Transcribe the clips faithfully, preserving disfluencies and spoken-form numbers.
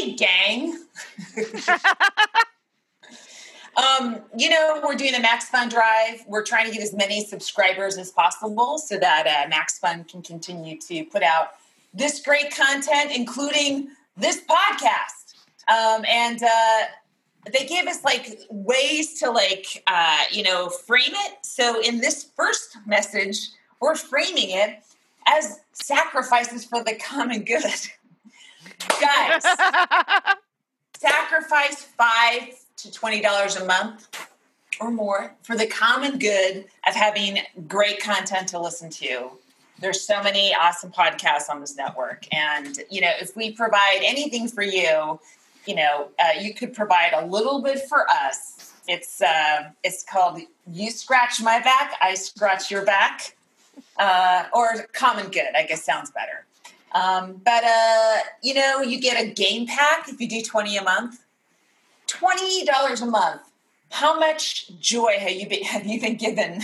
Hey, gang. um, you know, we're doing the Max Fun Drive. We're trying to get as many subscribers as possible so that uh, Max Fun can continue to put out this great content, including this podcast. Um, and uh, they gave us like ways to like, uh, you know, frame it. So in this first message, we're framing it as sacrifices for the common good. Guys, sacrifice five to twenty dollars a month or more for the common good of having great content to listen to. There's so many awesome podcasts on this network. And, you know, if we provide anything for you, you know, uh, you could provide a little bit for us. It's uh, it's called You Scratch My Back, I Scratch Your Back. Uh, or common good, I guess sounds better. Um, but, uh, you know, you get a game pack if you do twenty a month. twenty dollars a month. How much joy have you been, have you been given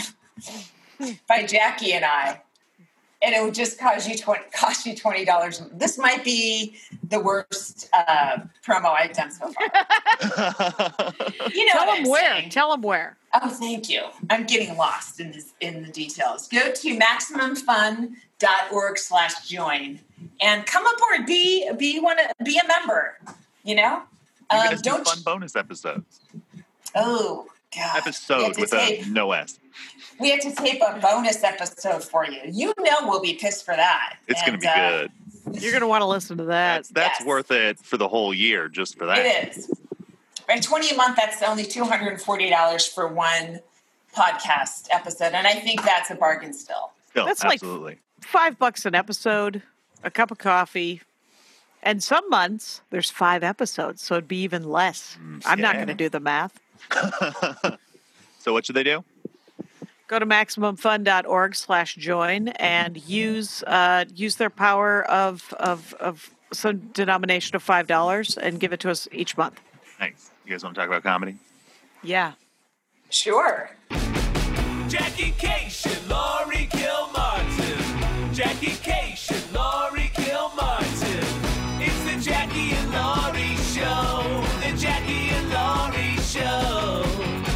by Jackie and I? And it would just cost you twenty cost you twenty dollars. This might be the worst uh, promo I've done so far. You know, tell them I'm where. saying. Tell them where. Oh, thank you. I'm getting lost in this, in the details. Go to maximumfun.org slash join and come aboard. Be be one be a member. You know, you um, guys do don't fun bonus episodes. Oh God, Episode with tape. a no S. We have to tape a bonus episode for you. You know we'll be pissed for that. It's going to be uh, good. You're going to want to listen to that. That's, that's yes. worth it for the whole year, just for that. It is. Right, twenty a month, that's only two hundred forty dollars for one podcast episode. And I think that's a bargain still. Still, that's absolutely. Like five bucks an episode, a cup of coffee. And some months, there's five episodes, so it'd be even less. Mm, I'm yeah. not going to do the math. So what should they do? Go to maximumfun.org slash join and use uh, use their power of, of, of some denomination of five dollars and give it to us each month. Nice. You guys want to talk about comedy? Yeah. Sure. Jackie Cation, Laurie Kilmartin. Jackie Cation, Laurie Kilmartin. It's the Jackie and Laurie Show. The Jackie and Laurie Show.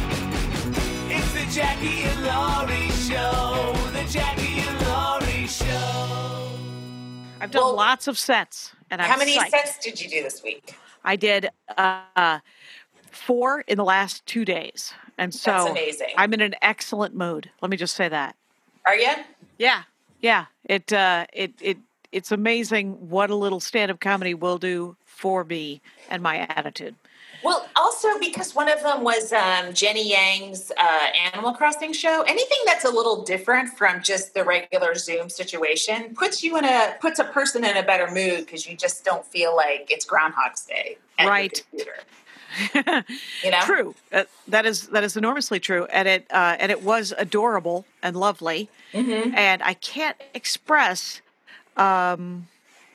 It's the Jackie and Laurie Show. The Jackie and Laurie Show. I've done well, lots of sets. And I'm How many psyched. sets did you do this week? I did uh, four in the last two days. And so That's amazing. I'm in an excellent mood. Let me just say that. Are you? Yeah. Yeah. It, uh, it, it, it's amazing what a little stand-up comedy will do for me and my attitude. Well, also because one of them was um, Jenny Yang's uh, Animal Crossing show. Anything that's a little different from just the regular Zoom situation puts you in a puts a person in a better mood because you just don't feel like it's Groundhog's Day at right. your computer. You know, true. Uh, that is that is enormously true, and it uh, and it was adorable and lovely, mm-hmm. and I can't express. Um,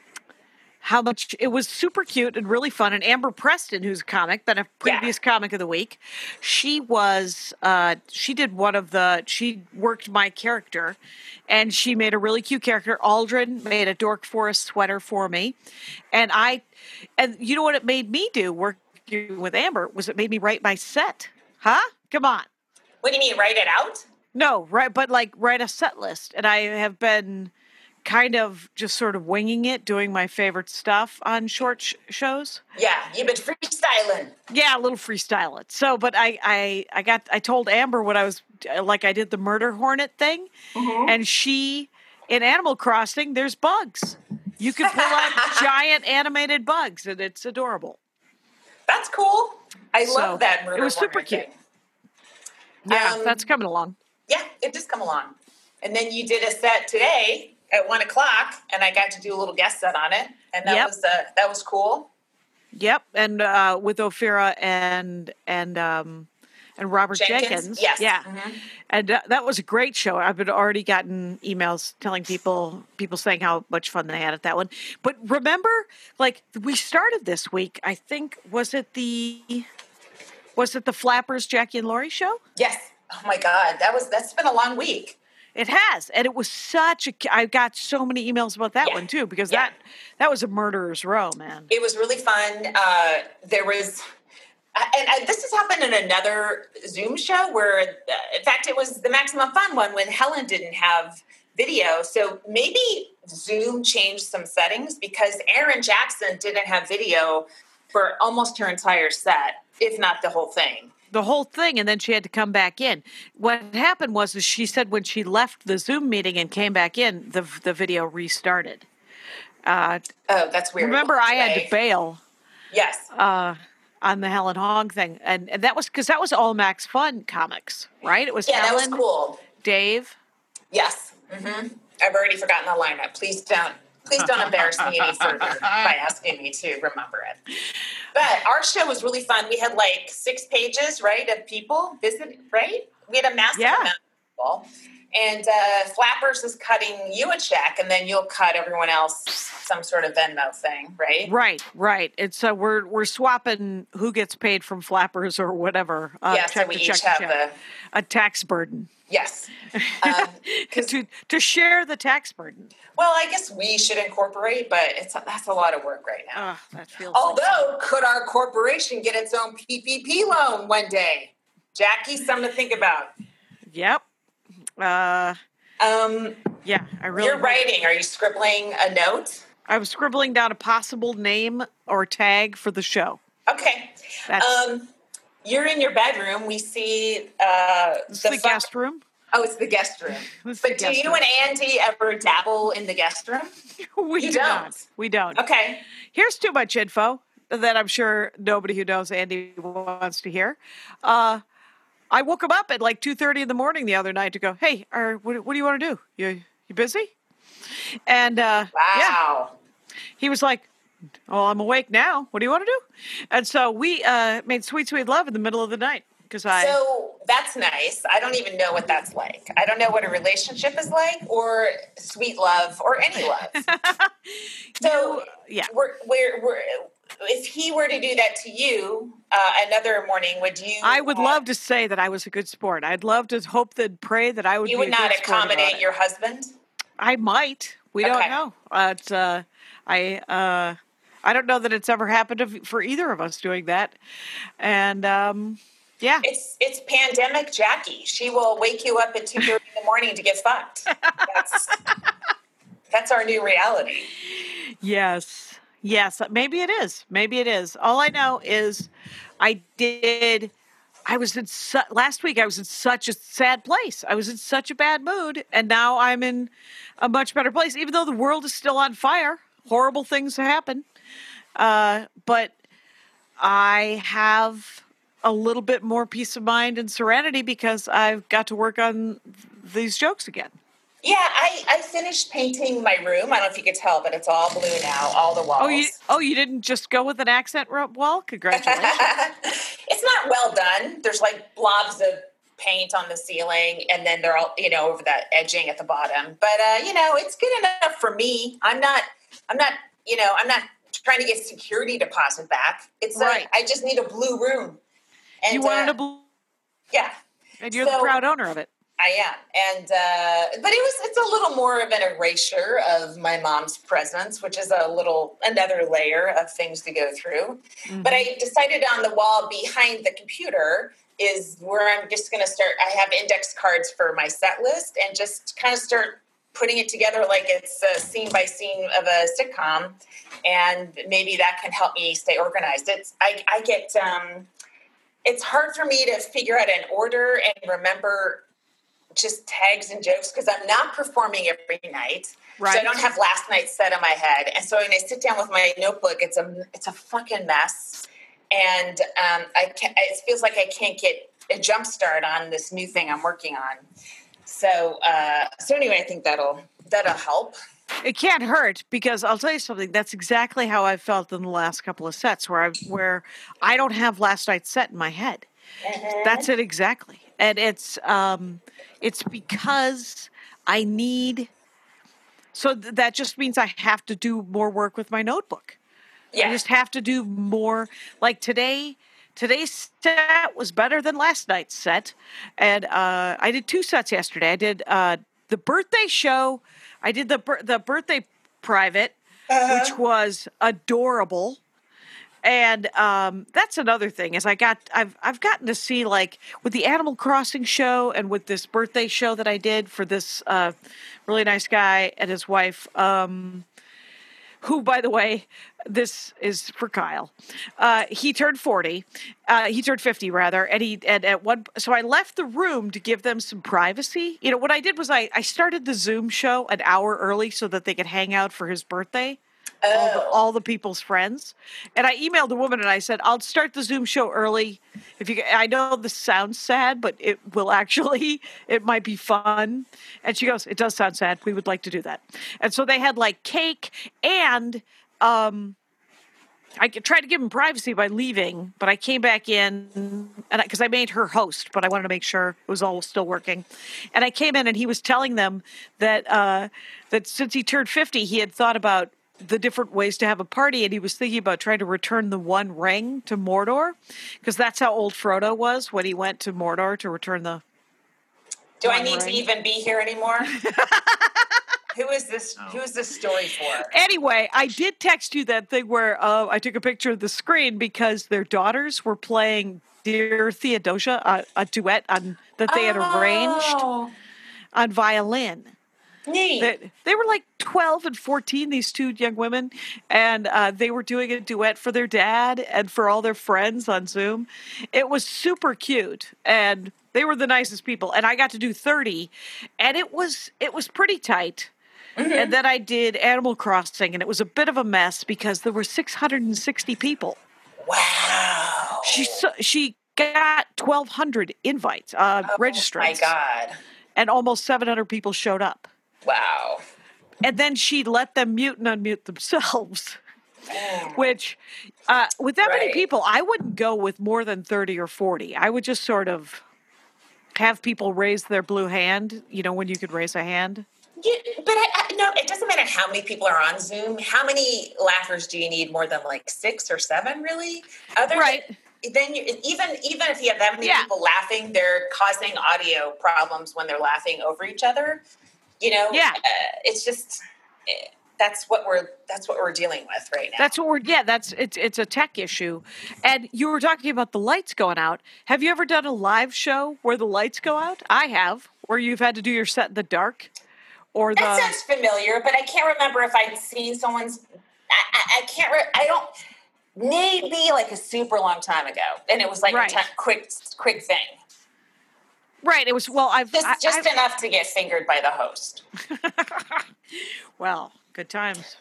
How much it was super cute and really fun. And Amber Preston, who's a comic, been a previous yeah. comic of the week, she was, uh, she did one of the, she worked my character and she made a really cute character. Aldrin made a Dork Forest sweater for me. And I, and you know what it made me do working with Amber was it made me write my set. Huh? Come on. What do you mean, write it out? No, right. But like write a set list. And I have been kind of just sort of winging it, doing my favorite stuff on short sh- shows. Yeah, you've been freestyling. Yeah, a little freestyle it. So, but I, I, I got, I told Amber what I was, like I did the murder hornet thing, mm-hmm. and she, in Animal Crossing, there's bugs. You can pull out giant animated bugs, and it's adorable. That's cool. I so, love that murder It was super cute. Thing. Yeah, um, that's coming along. Yeah, it does come along. And then you did a set today at one o'clock, and I got to do a little guest set on it, and that yep. was uh, that was cool. Yep, and uh, with Ophira and and um, and Robert Jenkins. Jenkins. Yes, yeah, mm-hmm. and uh, that was a great show. I've been already gotten emails telling people people saying how much fun they had at that one. But remember, like we started this week. I think was it the was it the Flappers Jackie and Laurie show? Yes. Oh my God, that was that's been a long week. It has, and it was such a. I got so many emails about that Yeah. one too, because Yeah. that that was a murderer's row, man. It was really fun. Uh, there was, and I, this has happened in another Zoom show where, uh, in fact, it was the Maximum Fun one when Helen didn't have video. So maybe Zoom changed some settings because Erin Jackson didn't have video for almost her entire set, if not the whole thing. The whole thing, and then she had to come back in. What happened was, is she said when she left the Zoom meeting and came back in, the the video restarted. Uh, Oh, that's weird. remember, I had to Okay. bail Yes. uh, on the Helen Hong thing, and, and that was because that was all Max Fun comics, right? It was Yeah, that Helen, was cool. Dave. Yes. hmm I've already forgotten the lineup. Please don't. Please don't embarrass me any further by asking me to remember it. But our show was really fun. We had like six pages, right, of people visit, right? We had a massive Yeah. amount of people. And uh, Flappers is cutting you a check, and then you'll cut everyone else some sort of Venmo thing, right? Right, right. And so we're we're swapping who gets paid from Flappers or whatever. Uh, Yeah, so check we to each check to have check. the A tax burden. yes. Um, 'cause- to to share the tax burden. well, I guess we should incorporate, but it's that's a lot of work right now. Oh, that feels. Although, could our corporation get its own P P P loan one day? Jackie, something to think about. like, yep. Uh, Um, yeah, I really. you're writing. Are you scribbling a note? I was scribbling down a possible name or tag for the show. Okay. That's Um, you're in your bedroom. We see uh, this is the, the fuck- guest room. Oh, it's the guest room. This is the But do guest you room. and Andy ever dabble in the guest room? we you do don't. not. We don't. Okay. Here's too much info that I'm sure nobody who knows Andy wants to hear. Uh, I woke him up at like two thirty in the morning the other night to go, hey, are, what, what do you want to do? You you busy? And uh, yeah, Wow. he was like, oh, I'm awake now. What do you want to do? And so we uh, made sweet, sweet love in the middle of the night because I. So that's nice. I don't even know what that's like. I don't know what a relationship is like, or sweet love, or any love. So, yeah. we're, we're, we're, if he were to do that to you uh, another morning, would you? I would uh, love to say that I was a good sport. I'd love to hope that pray that I would. You be would a not good sport about accommodate it. your husband. I might. We don't Okay. know. Uh, it's, uh, I uh, I don't know that it's ever happened to, for either of us doing that. And um, yeah, It's it's pandemic Jackie. She will wake you up at two thirty in the morning to get fucked. That's, that's our new reality. yes, yes. Maybe it is. Maybe it is. All I know is I did. I was in su- last week. I was in such a sad place. I was in such a bad mood, and now I'm in a much better place. Even though the world is still on fire, horrible things happen. Uh, but I have a little bit more peace of mind and serenity because I've got to work on these jokes again. Yeah, I, I finished painting my room. I don't know if you could tell, but it's all blue now, all the walls. Oh, you oh you didn't just go with an accent ro- wall? Congratulations. It's not well done. There's like blobs of paint on the ceiling, and then they're all, you know, over that edging at the bottom. But uh, you know, it's good enough for me. I'm not I'm not, you know, I'm not trying to get security deposit back. It's Right. like I just need a blue room. And you wanted uh, a bl- yeah. and you're so- the proud owner of it. I am, and uh, but it was it's a little more of an erasure of my mom's presence, which is a little another layer of things to go through. Mm-hmm. But I decided on the wall behind the computer is where I'm just going to start. I have index cards for my set list, and just kind of start putting it together like it's a scene by scene of a sitcom, and maybe that can help me stay organized. It's I, I get um, it's hard for me to figure out an order and remember just tags and jokes because I'm not performing every night. Right. So I don't have last night's set in my head. And so when I sit down with my notebook, it's a it's a fucking mess. And um, I can't, it feels like I can't get a jump start on this new thing I'm working on. So uh, so anyway, I think that'll that'll help. It can't hurt because I'll tell you something. That's exactly how I felt in the last couple of sets, where I where I don't have last night's set in my head. That's it exactly, and it's um, it's because I need. So th- that just means I have to do more work with my notebook. Yeah. I just have to do more. Like today, today's set was better than last night's set, and uh, I did two sets yesterday. I did uh, the the birthday show. I did the bir- the birthday private, Uh-huh. which was adorable. And um, that's another thing is I got I've I've gotten to see like with the Animal Crossing show and with this birthday show that I did for this uh, really nice guy and his wife, um, who by the way, this is for Kyle. Uh, he turned forty, uh, he turned fifty rather, and he and at one so I left the room to give them some privacy. You know what I did was I I started the Zoom show an hour early so that they could hang out for his birthday. All the, all the people's friends. And I emailed the woman and I said, I'll start the Zoom show early. If you, I know this sounds sad, but it will actually, it might be fun. And she goes, it does sound sad. We would like to do that. And so they had like cake and, um, I tried to give him privacy by leaving, but I came back in and because I, I made her host, but I wanted to make sure it was all still working. And I came in and he was telling them that, uh, that since he turned fifty, he had thought about the different ways to have a party, and he was thinking about trying to return the One Ring to Mordor, because that's how old Frodo was when he went to Mordor to return the Do One I need Ring. to even be here anymore? Who is this? Who is this story for? Anyway, I did text you that thing where uh, I took a picture of the screen because their daughters were playing Dear Theodosia, uh, a duet on that they had arranged Oh, on violin. neat. They, they were like twelve and fourteen, these two young women, and uh, they were doing a duet for their dad and for all their friends on Zoom. It was super cute, and they were the nicest people. And I got to do thirty, and it was it was pretty tight. Mm-hmm. And then I did Animal Crossing, and it was a bit of a mess because there were six hundred sixty people. Wow. She so- she got twelve hundred invites, uh, Oh registrants, my God. and almost seven hundred people showed up. Wow. And then she let them mute and unmute themselves, Mm. which uh, with that many Right. people, I wouldn't go with more than thirty or forty. I would just sort of have people raise their blue hand, you know, when you could raise a hand. Yeah, but I, I, no, it doesn't matter how many people are on Zoom. How many laughers do you need? More than like six or seven, really? Other Right. Then you, even even if you have that many Yeah. people laughing, they're causing audio problems when they're laughing over each other. You know, Yeah. uh, it's just eh, that's what we're that's what we're dealing with right now. That's what we're, yeah, that's, it's, it's a tech issue. And you were talking about the lights going out. Have you ever done a live show where the lights go out? I have, where you've had to do your set in the dark or the, That sounds familiar, but I can't remember if I'd seen someone's. I, I, I can't. Re- I don't. Maybe like a super long time ago, and it was like Right. a t- quick, quick thing, right. It was, well, I've, just I, just I've- enough to get fingered by the host. well, good times.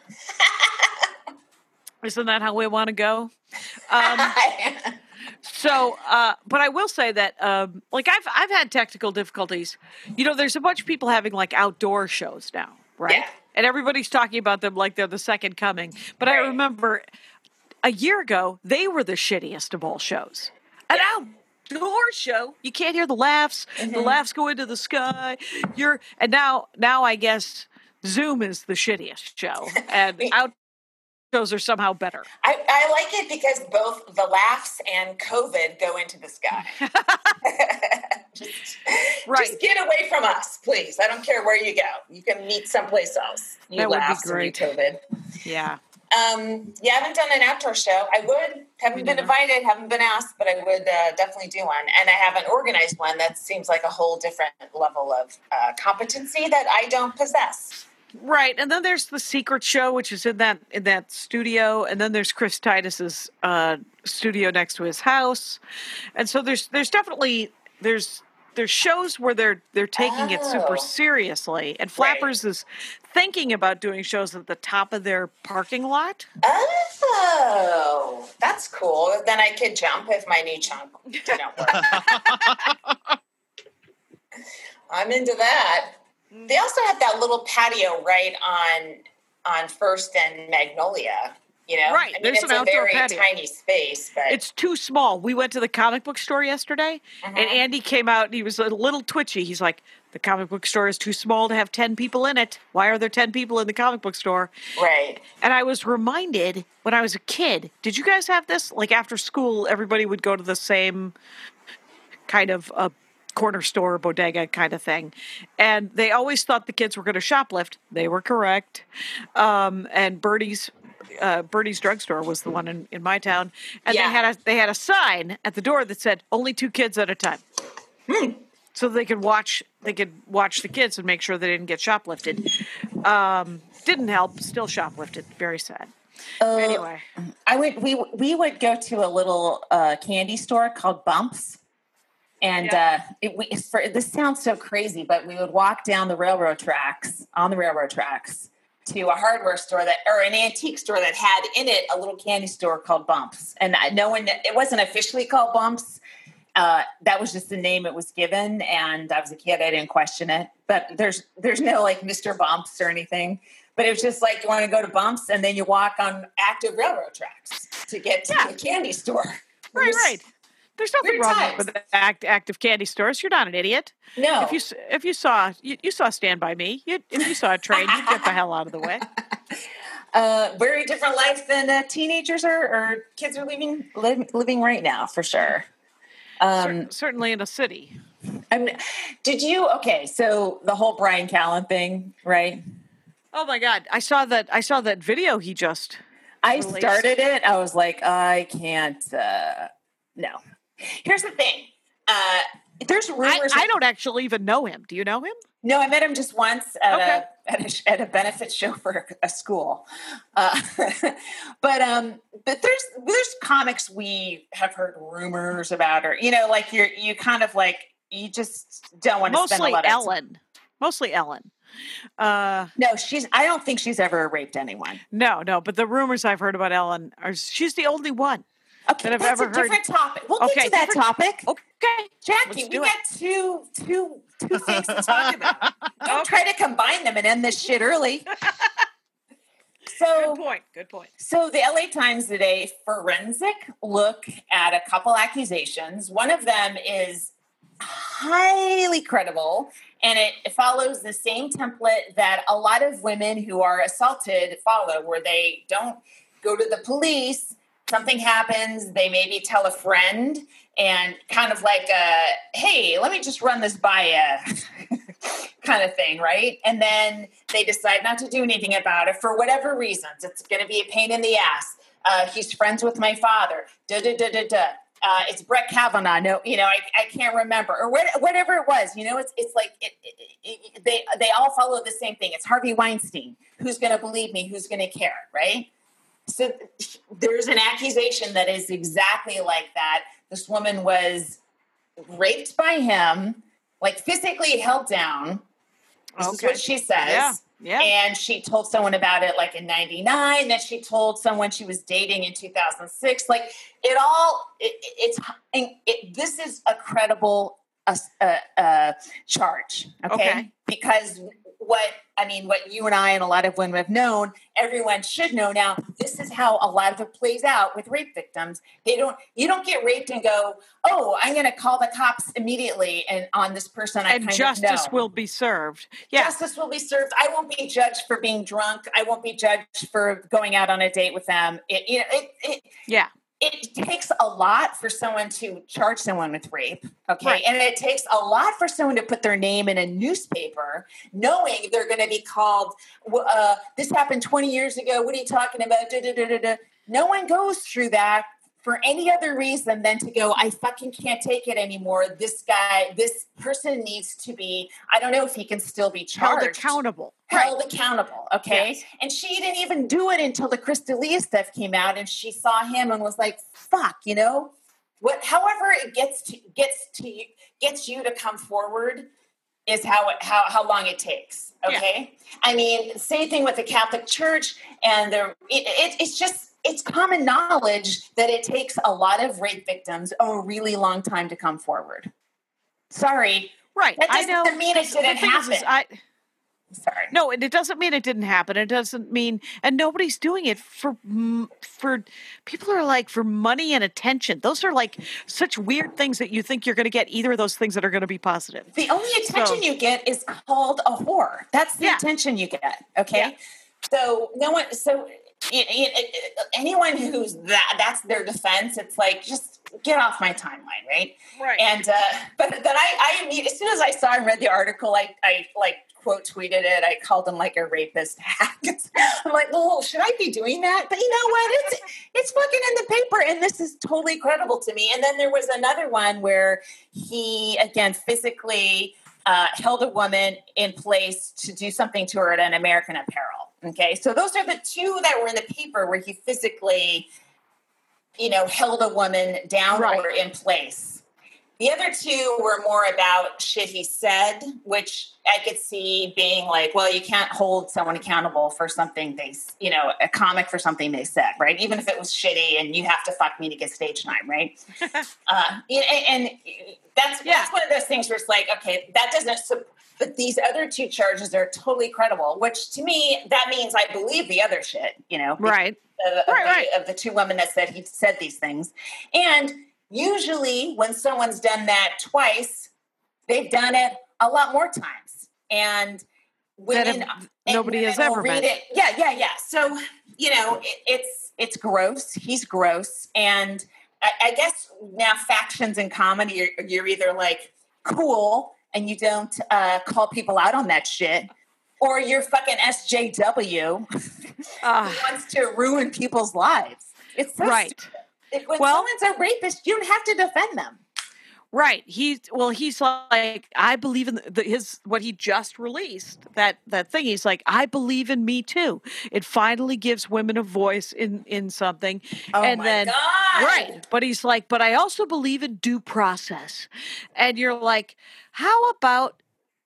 Isn't that how we want to go? Um, So, uh, but I will say that, um, like, I've I've had technical difficulties. You know, there's a bunch of people having like outdoor shows now, right? Yeah. And everybody's talking about them like they're the second coming. But I Right. remember a year ago they were the shittiest of all shows. An outdoor show, you can't hear the laughs. The laughs go into the sky. You're and now now I guess Zoom is the shittiest show, and out shows are somehow better. I, I like it because both the laughs and COVID go into the sky. just, Right. just get away from us, please. I don't care where you go. You can meet someplace else. You That would be laughs and great. you COVID. Yeah. Um, yeah, I haven't done an outdoor show. I would. Haven't Me been neither. invited, haven't been asked, but I would uh, definitely do one. And I haven't organized one. That seems like a whole different level of uh, competency that I don't possess. Right, and then there's the Secret Show, which is in that in that studio, and then there's Chris Titus's uh, studio next to his house, and so there's there's definitely there's there's shows where they're they're taking it super Oh. seriously, and Flappers is thinking about doing shows at the top of their parking lot. Oh, that's cool. Then I could jump if my knee chunk didn't work. I'm into that. They also have that little patio right on on First and Magnolia. You know, Right, I mean, there's it's an a outdoor very patio. tiny space, but It's too small. We went to the comic book store yesterday, and Mhm. Andy came out and he was a little twitchy. He's like, "The comic book store is too small to have ten people in it. Why are there ten people in the comic book store?" right. And I was reminded when I was a kid, did you guys have this? Like after school, everybody would go to the same kind of uh, corner store, bodega kind of thing. And they always thought the kids were going to shoplift. They were correct. Um, and Bertie's uh, Bertie's drugstore was the one in, in my town. And Yeah. they had a they had a sign at the door that said only two kids at a time. Hmm. So they could watch they could watch the kids and make sure they didn't get shoplifted. Um, didn't help, still shoplifted. Very sad. Uh, Anyway. I would we we would go to a little uh, candy store called Bumps, and Yeah. uh, it, we, it's for, this sounds so crazy, but we would walk down the railroad tracks on the railroad tracks to a hardware store that or an antique store that had in it a little candy store called Bumps, and I- no one it wasn't officially called Bumps. Uh, that was just the name it was given, and I was a kid. I didn't question it, but there's there's no like Mister Bumps or anything. But it was just like you want to go to Bumps, and then you walk on active railroad tracks to get to Yeah. the candy store. Right, Weird- right. There's nothing weird wrong times. with act, active candy stores. You're not an idiot. No, If you s- if you saw you, you saw Stand By Me, you, if you saw a train, you'd get the hell out of the way. uh, very different life than uh, teenagers are or kids are living liv- living right now for sure. Um, Cer- certainly in a city. I'm, did you? Okay, so the whole Brian Callen thing, right? Oh my God! I saw that. I saw that video he just. I released. started it. I was like, I can't. Uh, no. Here's the thing. Uh, there's I, rumors. I don't actually even know him. Do you know him? No, I met him just once at Okay. a at a, at a benefit show for a, a school. Uh, but um, but there's there's comics we have heard rumors about, or you know, like you're you kind of like you just don't want to spend a Mostly lot of Ellen. Mostly Ellen. Uh, No, she's. I don't think she's ever raped anyone. no, no. But the rumors I've heard about Ellen are she's the only one. Okay, That I've that's ever a heard- different topic. We'll Okay, get to that different- topic. Okay. Jackie, Let's we do got it. two, two, two things to talk about. Don't try to combine them and end this shit early. So, Good point. Good point. so the L A Times did a forensic look at a couple accusations. One of them is highly credible, and it follows the same template that a lot of women who are assaulted follow, where they don't go to the police. Something happens, they maybe tell a friend and kind of like a, hey, let me just run this by you kind of thing, right? And then they decide not to do anything about it for whatever reasons. It's going to be a pain in the ass. Uh, he's friends with my father. Da da da da da. Uh, it's Brett Kavanaugh. No, you know, I, I can't remember or what, whatever it was. You know, it's it's like it, it, it, they they all follow the same thing. It's Harvey Weinstein. Who's going to believe me? Who's going to care? Right? So there's an accusation that is exactly like that. This woman was raped by him, like physically held down. This is Okay. what she says. Yeah. Yeah. And she told someone about it like in ninety-nine. Then she told someone she was dating in two thousand six. Like it all, it, it, it's, it, this is a credible uh, uh, uh, charge. Okay? Okay. Because what, I mean, what you and I and a lot of women have known, everyone should know now, this is how a lot of it plays out with rape victims. They don't, you don't get raped and go, oh, I'm going to call the cops immediately and on this person I And kind justice of know. will be served. Yeah. Justice will be served. I won't be judged for being drunk. I won't be judged for going out on a date with them. It, you know, it, it, Yeah. it takes a lot for someone to charge someone with rape. Okay. Right. And it takes a lot for someone to put their name in a newspaper, knowing they're going to be called, uh, this happened twenty years ago. What are you talking about? Da, da, da, da, da. No one goes through that for any other reason than to go, I fucking can't take it anymore. This guy, this person needs to be, I don't know if he can still be Held charged. accountable. Held accountable, okay? Yes. And she didn't even do it until the Chris D'Elia stuff came out, and she saw him and was like, "Fuck," you know. What, however, it gets to gets to you, gets you to come forward is how it how how long it takes. Okay, I mean, same thing with the Catholic Church, and the it, it, it's just it's common knowledge that it takes a lot of rape victims a really long time to come forward. Sorry, Right. that I doesn't know. mean it The didn't thing is, is happen. I, Sorry. no, and it doesn't mean it didn't happen. It doesn't mean, and nobody's doing it for mm, for people are like for money and attention. Those are like such weird things that you think you're going to get either of those things that are going to be positive. The only attention So- you get is called a whore. That's the Yeah. attention you get. Okay. Yeah. So no one, so it, it, it, anyone who's that, that's their defense. It's like, just get off my timeline. Right. Right. And, uh, but then I, I immediately, as soon as I saw and read the article, I, I like quote tweeted it. I called him like a rapist hack. I'm like, well, should I be doing that? But you know what? It's, it's fucking in the paper. And this is totally credible to me. And then there was another one where he, again, physically uh, held a woman in place to do something to her at an American Apparel. Okay. So those are the two that were in the paper where he physically, you know, held a woman down right. or in place. The other two were more about shit he said, which I could see being like, well, you can't hold someone accountable for something they, you know, a comic for something they said, right? Even if it was shitty and you have to fuck me to get stage time, right? uh, and, and that's, yeah. that's one of those things where it's like, okay, that doesn't, but these other two charges are totally credible, which to me, that means I believe the other shit, you know? Right. Of, of, right, the, right. of the two women that said he said these things. And usually when someone's done that twice, they've done it a lot more times. And women, have, nobody and has ever read been. it. Yeah, yeah, yeah. So, you know, it, it's it's gross. He's gross. And I, I guess now factions in comedy, you're, you're either like cool and you don't uh, call people out on that shit, or you're fucking S J W uh, who wants to ruin people's lives. It's so right. stupid. If, when well, someone's a rapist, you don't have to defend them. Right. He's well. He's like, I believe in the, his what he just released. That that thing. He's like, I believe in Me Too. It finally gives women a voice in in something. Oh and my then, God. Right. But he's like, but I also believe in due process. And you're like, how about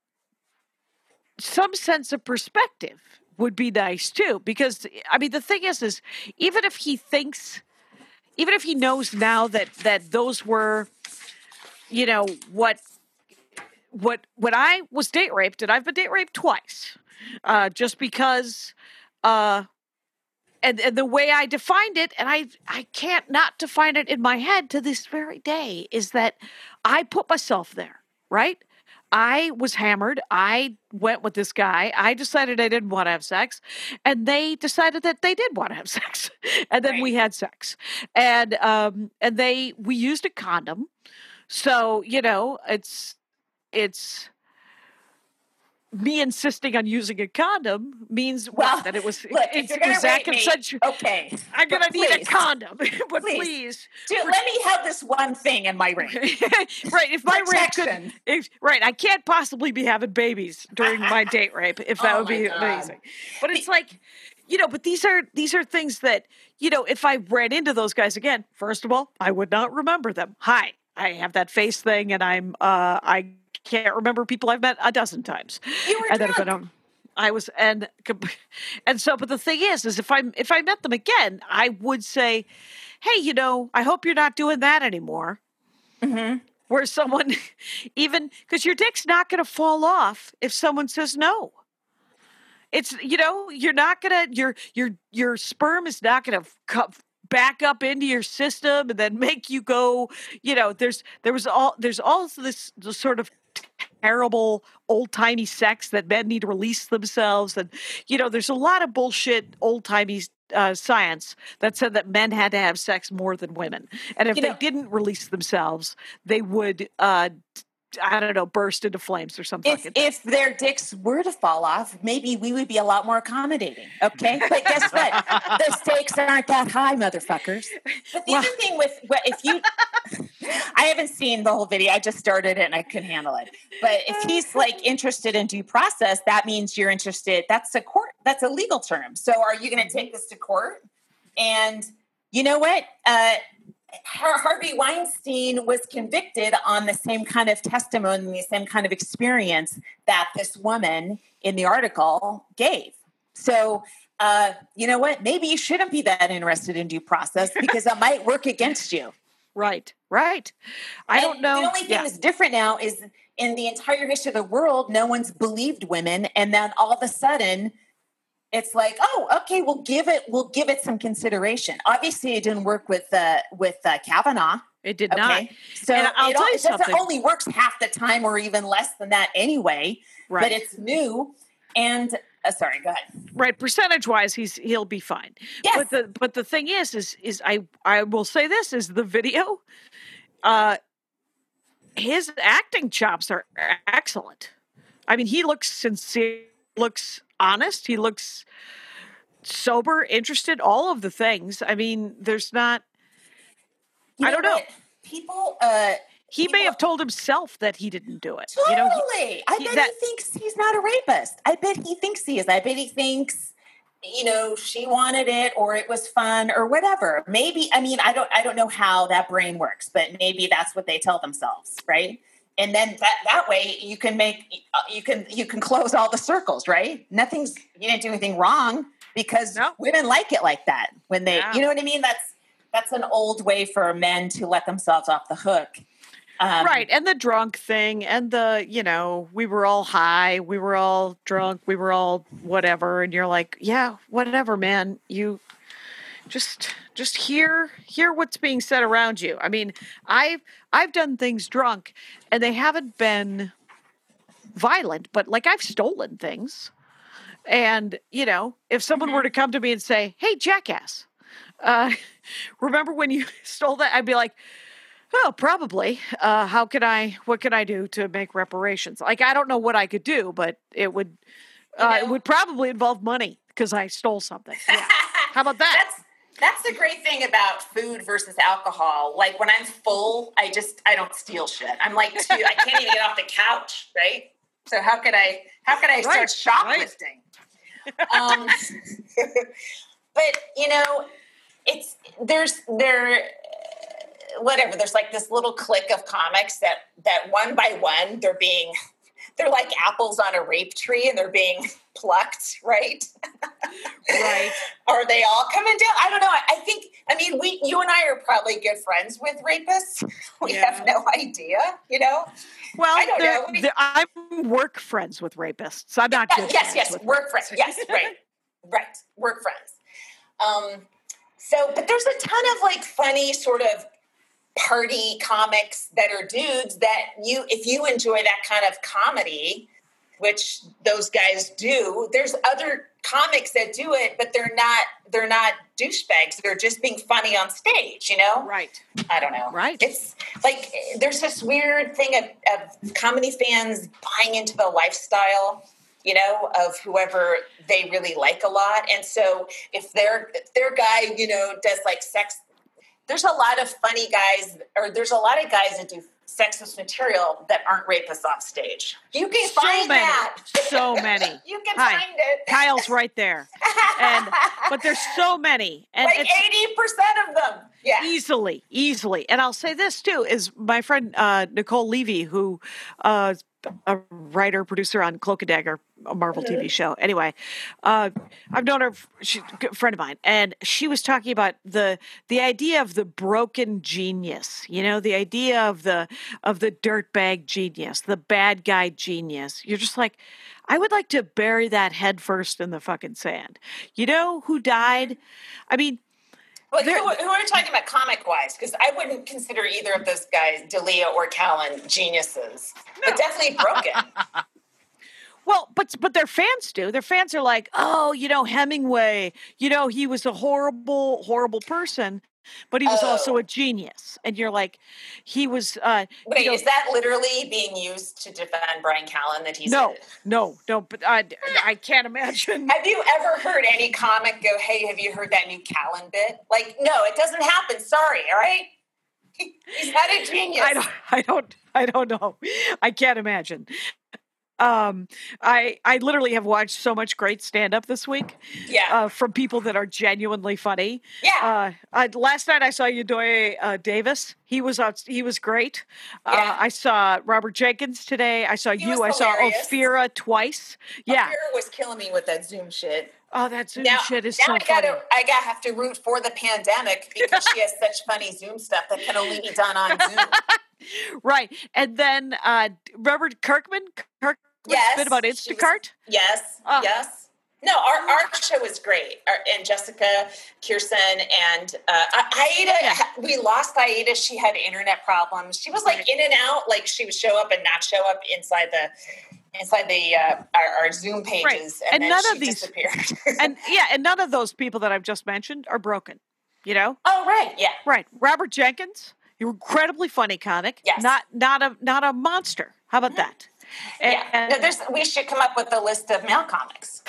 some sense of perspective would be nice too? Because I mean, the thing is, is even if he thinks. Even if he knows now that, that those were, you know, what, what, when I was date raped, and I've been date raped twice, uh, just because, uh, and, and the way I defined it, and I, I can't not define it in my head to this very day, is that I put myself there, right? I was hammered. I went with this guy. I decided I didn't want to have sex. And they decided that they did want to have sex. And then right. we had sex. And um, and they we used a condom. So, you know, it's it's me insisting on using a condom means well, what? That it was look, it, it was that consensual. Okay. I'm going to need a condom. But please. please Dude, let me have this one thing in my ring. Right. If my rape could, if, right. I can't possibly be having babies during my date rape if that oh would be God. amazing. But it's like, you know, but these are these are things that, you know, if I ran into those guys again, first of all, I would not remember them. Hi, I have that face thing and I'm uh I can't remember people I've met a dozen times. You were and drunk. then um, I was and and so but the thing is is if I if I met them again, I would say, hey, you know, I hope you're not doing that anymore. Mm-hmm. Where someone even because your dick's not going to fall off if someone says no. It's, you know, you're not going to your your your sperm is not going to come back up into your system and then make you go, you know, there's there was all there's all this, this sort of terrible old-timey sex that men need to release themselves. And, you know, there's a lot of bullshit old-timey uh, science that said that men had to have sex more than women. And if you they know, didn't release themselves, they would, uh, I don't know, burst into flames or something. If, if their dicks were to fall off, maybe we would be a lot more accommodating. Okay. But guess what? The stakes aren't that high, motherfuckers. But the well, other thing with, if you, I haven't seen the whole video. I just started it and I couldn't handle it. But if he's like interested in due process, that means you're interested. That's a court. That's a legal term. So are you going to take this to court? And you know what? Uh, Harvey Weinstein was convicted on the same kind of testimony, the same kind of experience that this woman in the article gave. So, uh, you know what? Maybe you shouldn't be that interested in due process because it might work against you. Right, right. I and don't know. The only thing yeah. that's different now is in the entire history of the world, no one's believed women. And then all of a sudden, it's like, oh, okay, we'll give it, we'll give it some consideration. Obviously, it didn't work with uh, with uh, Kavanaugh. It did okay? not. So and I'll it, tell you it something. only works half the time, or even less than that, anyway. Right. But it's new, and uh, sorry, go ahead. Right, percentage wise, he's he'll be fine. Yes. But the but the thing is, is is I I will say this is the video. Uh, his acting chops are excellent. I mean, he looks sincere, looks honest, he looks sober, interested, all of the things. I mean, there's not. You I don't know. what? People. Uh, He people, may have told himself that he didn't do it. Totally. You know, he, I he- bet that- he thinks he's not a rapist. I bet he thinks he is. I bet he thinks, you know, she wanted it or it was fun or whatever. Maybe, I mean, I don't, I don't know how that brain works, but maybe that's what they tell themselves, right? And then that, that way you can make, you can, you can close all the circles, right? Nothing's, you didn't do anything wrong because No. women like it like that when they, Yeah. you know what I mean? That's, that's an old way for men to let themselves off the hook. Um, right, and the drunk thing, and the, you know, we were all high, we were all drunk, we were all whatever, and you're like, yeah, whatever, man. You just just hear hear what's being said around you. I mean, I've I've done things drunk, and they haven't been violent, but like I've stolen things, and you know, if someone were to come to me and say, "Hey, jackass, uh, remember when you stole that?" I'd be like, well, probably. Uh, how can I? What can I do to make reparations? Like, I don't know what I could do, but it would. Uh, You it know? would probably involve money because I stole something. Yeah. How about that? That's that's the great thing about food versus alcohol. Like when I'm full, I just I don't steal shit. I'm like, too, I can't even get off the couch, right? So how could I? How could I start Right, shoplifting? Um, but you know, it's there's there. Whatever, there's like this little clique of comics that that one by one they're being they're like apples on a rape tree and they're being plucked, right? Right. Are they all coming down? I don't know. I, I think I mean we you and I are probably good friends with rapists. We Yeah. have no idea, you know? Well, I don't they're- know. they're- I'm work friends with rapists. I'm not Yeah, good yes, friends yes, with work friends. Yes, right. Right. Work friends. Um so but there's a ton of like funny sort of party comics that are dudes that you, if you enjoy that kind of comedy, which those guys do, there's other comics that do it, but they're not, they're not douchebags. They're just being funny on stage, you know? Right. I don't know. Right. It's like, there's this weird thing of, of comedy fans buying into the lifestyle, you know, of whoever they really like a lot. And so if their, if their guy, you know, does like sex, there's a lot of funny guys, or there's a lot of guys that do sexist material that aren't rapists off stage. You can So find many. that. So many. You can Hi. find it. Kyle's right there. And but there's so many. And like it's eighty percent of them. Yeah. easily, easily. And I'll say this too, is my friend uh, Nicole Levy, who uh, a writer, producer on Cloak and Dagger, a Marvel T V show. Anyway, uh, I've known her, she's a good friend of mine, and she was talking about the the idea of the broken genius. You know, the idea of the of the dirtbag genius, the bad guy genius. You're just like, I would like to bury that head first in the fucking sand. You know who died? I mean, Well, There- who, who are we talking about comic-wise? Because I wouldn't consider either of those guys, D'Elia or Callan, geniuses. But definitely broken. well, but but their fans do. Their fans are like, oh, you know, Hemingway. You know, he was a horrible, horrible person, but he was Oh. also a genius. And you're like, he was. Uh, Wait, you know, is that literally being used to defend Brian Callan that he's no, no, no. But I, I can't imagine. Have you ever heard any comic go, hey, have you heard that new Callan bit? Like, no, it doesn't happen. Sorry, all right? He's not a genius. I don't. I don't. I don't know. I can't imagine. Um, I I literally have watched so much great stand up this week. Yeah. Uh, from people that are genuinely funny. Yeah. Uh, uh, last night I saw Udoy uh, Davis. He was out, he was great. Uh, Yeah. I saw Robert Jenkins today. I saw He you. I was saw hilarious. Ophira twice. Yeah. Vera was killing me with that Zoom shit. Oh, that Zoom Now, shit is now so I funny. gotta, I gotta have to root for the pandemic because she has such funny Zoom stuff that can only be done on Zoom. Right. And then uh, Robert Kirkman. Kirkman's Yes, bit about she was- Instacart. Yes, Oh. yes. No, our, our show was great. Our, and Jessica, Kirsten, and uh, Aida, Yeah. we lost Aida. She had internet problems. She was like in and out, like she would show up and not show up inside the inside the uh, our, our Zoom pages, Right. and, And then none she of these- disappeared. And yeah, and none of those people that I've just mentioned are broken. You know? Oh, right, yeah. Right. Robert Jenkins, you're incredibly funny comic. Yes. Not not a not a monster. How about that? Yeah, And- no, there's. We should come up with a list of male comics.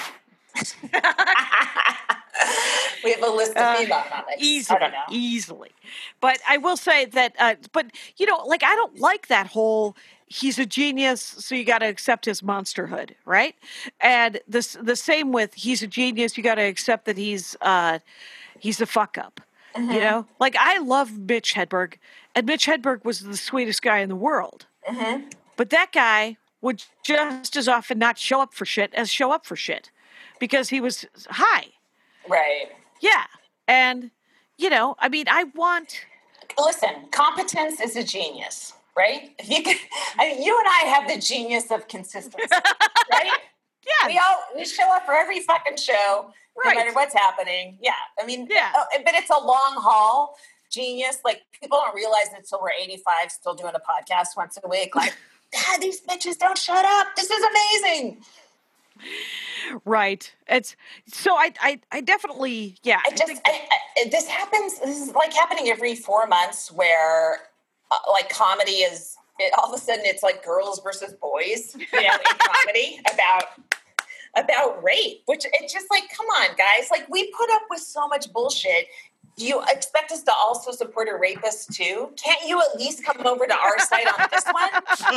We have a list of female comics. Easily, I don't know. easily. But I will say that, uh, but, you know, like, I don't like that whole, he's a genius, so you got to accept his monsterhood, right? And this, the same with, he's a genius, you got to accept that he's, uh, he's a fuck up, Mm-hmm. you know? Like, I love Mitch Hedberg, and Mitch Hedberg was the sweetest guy in the world. Mm-hmm. But that guy would just as often not show up for shit as show up for shit because he was high. Right. Yeah. And, you know, I mean, I want. Listen, competence is a genius, right? If you can, I mean, you and I have the genius of consistency, right? Yeah. We all we show up for every fucking show, Right. no matter what's happening. Yeah, I mean, Yeah. oh, but it's a long haul. Genius, like people don't realize it until we're eighty-five, still doing a podcast once a week. Like, God, these bitches don't shut up. This is amazing. Right. It's so I I, I definitely yeah. I just think I, I, this happens. This is like happening every four months, where uh, like comedy is it, all of a sudden it's like girls versus boys, you know, in comedy about about rape. Which it's just like, come on, guys! Like we put up with so much bullshit. Do you expect us to also support a rapist too? Can't you at least come over to our side on this one?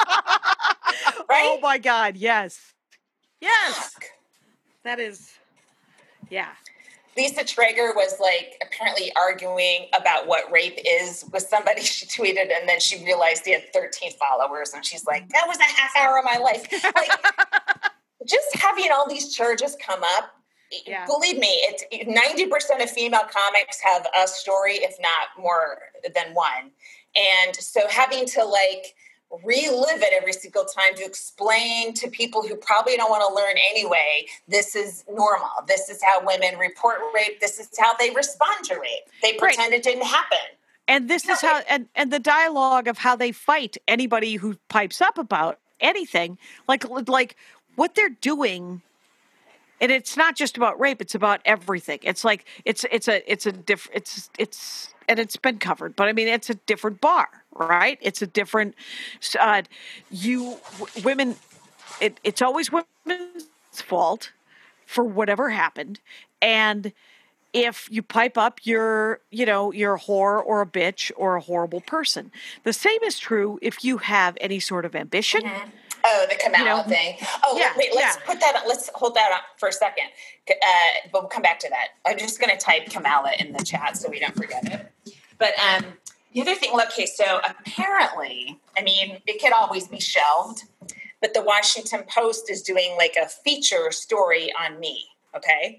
Right? Oh my God! Yes. Yes. That is. Yeah. Lisa Traeger was like apparently arguing about what rape is with somebody she tweeted, and then she realized he had thirteen followers, and she's like, that was a half hour of my life. Like, just having all these charges come up, Yeah. believe me, it's ninety percent of female comics have a story, if not more than one. And so having to like relive it every single time to explain to people who probably don't want to learn anyway, this is normal. This is how women report rape. This is how they respond to rape. They pretend Right. it didn't happen. And this is how and and the dialogue of how they fight anybody who pipes up about anything, like like what they're doing. And it's not just about rape; it's about everything. It's like it's it's a it's a diff it's it's and it's been covered, but I mean it's a different bar, right? It's a different. Uh, you w- women, it, it's always women's fault for whatever happened, and if you pipe up, you're you know you're a whore or a bitch or a horrible person. The same is true if you have any sort of ambition. Mm-hmm. Oh, the Kamala You know, thing. Oh, yeah, wait, let's yeah. put that, let's hold that on for a second. Uh, but we'll come back to that. I'm just going to type Kamala in the chat so we don't forget it. But um, the other thing, okay, so apparently, I mean, it could always be shelved, but the Washington Post is doing like a feature story on me, okay?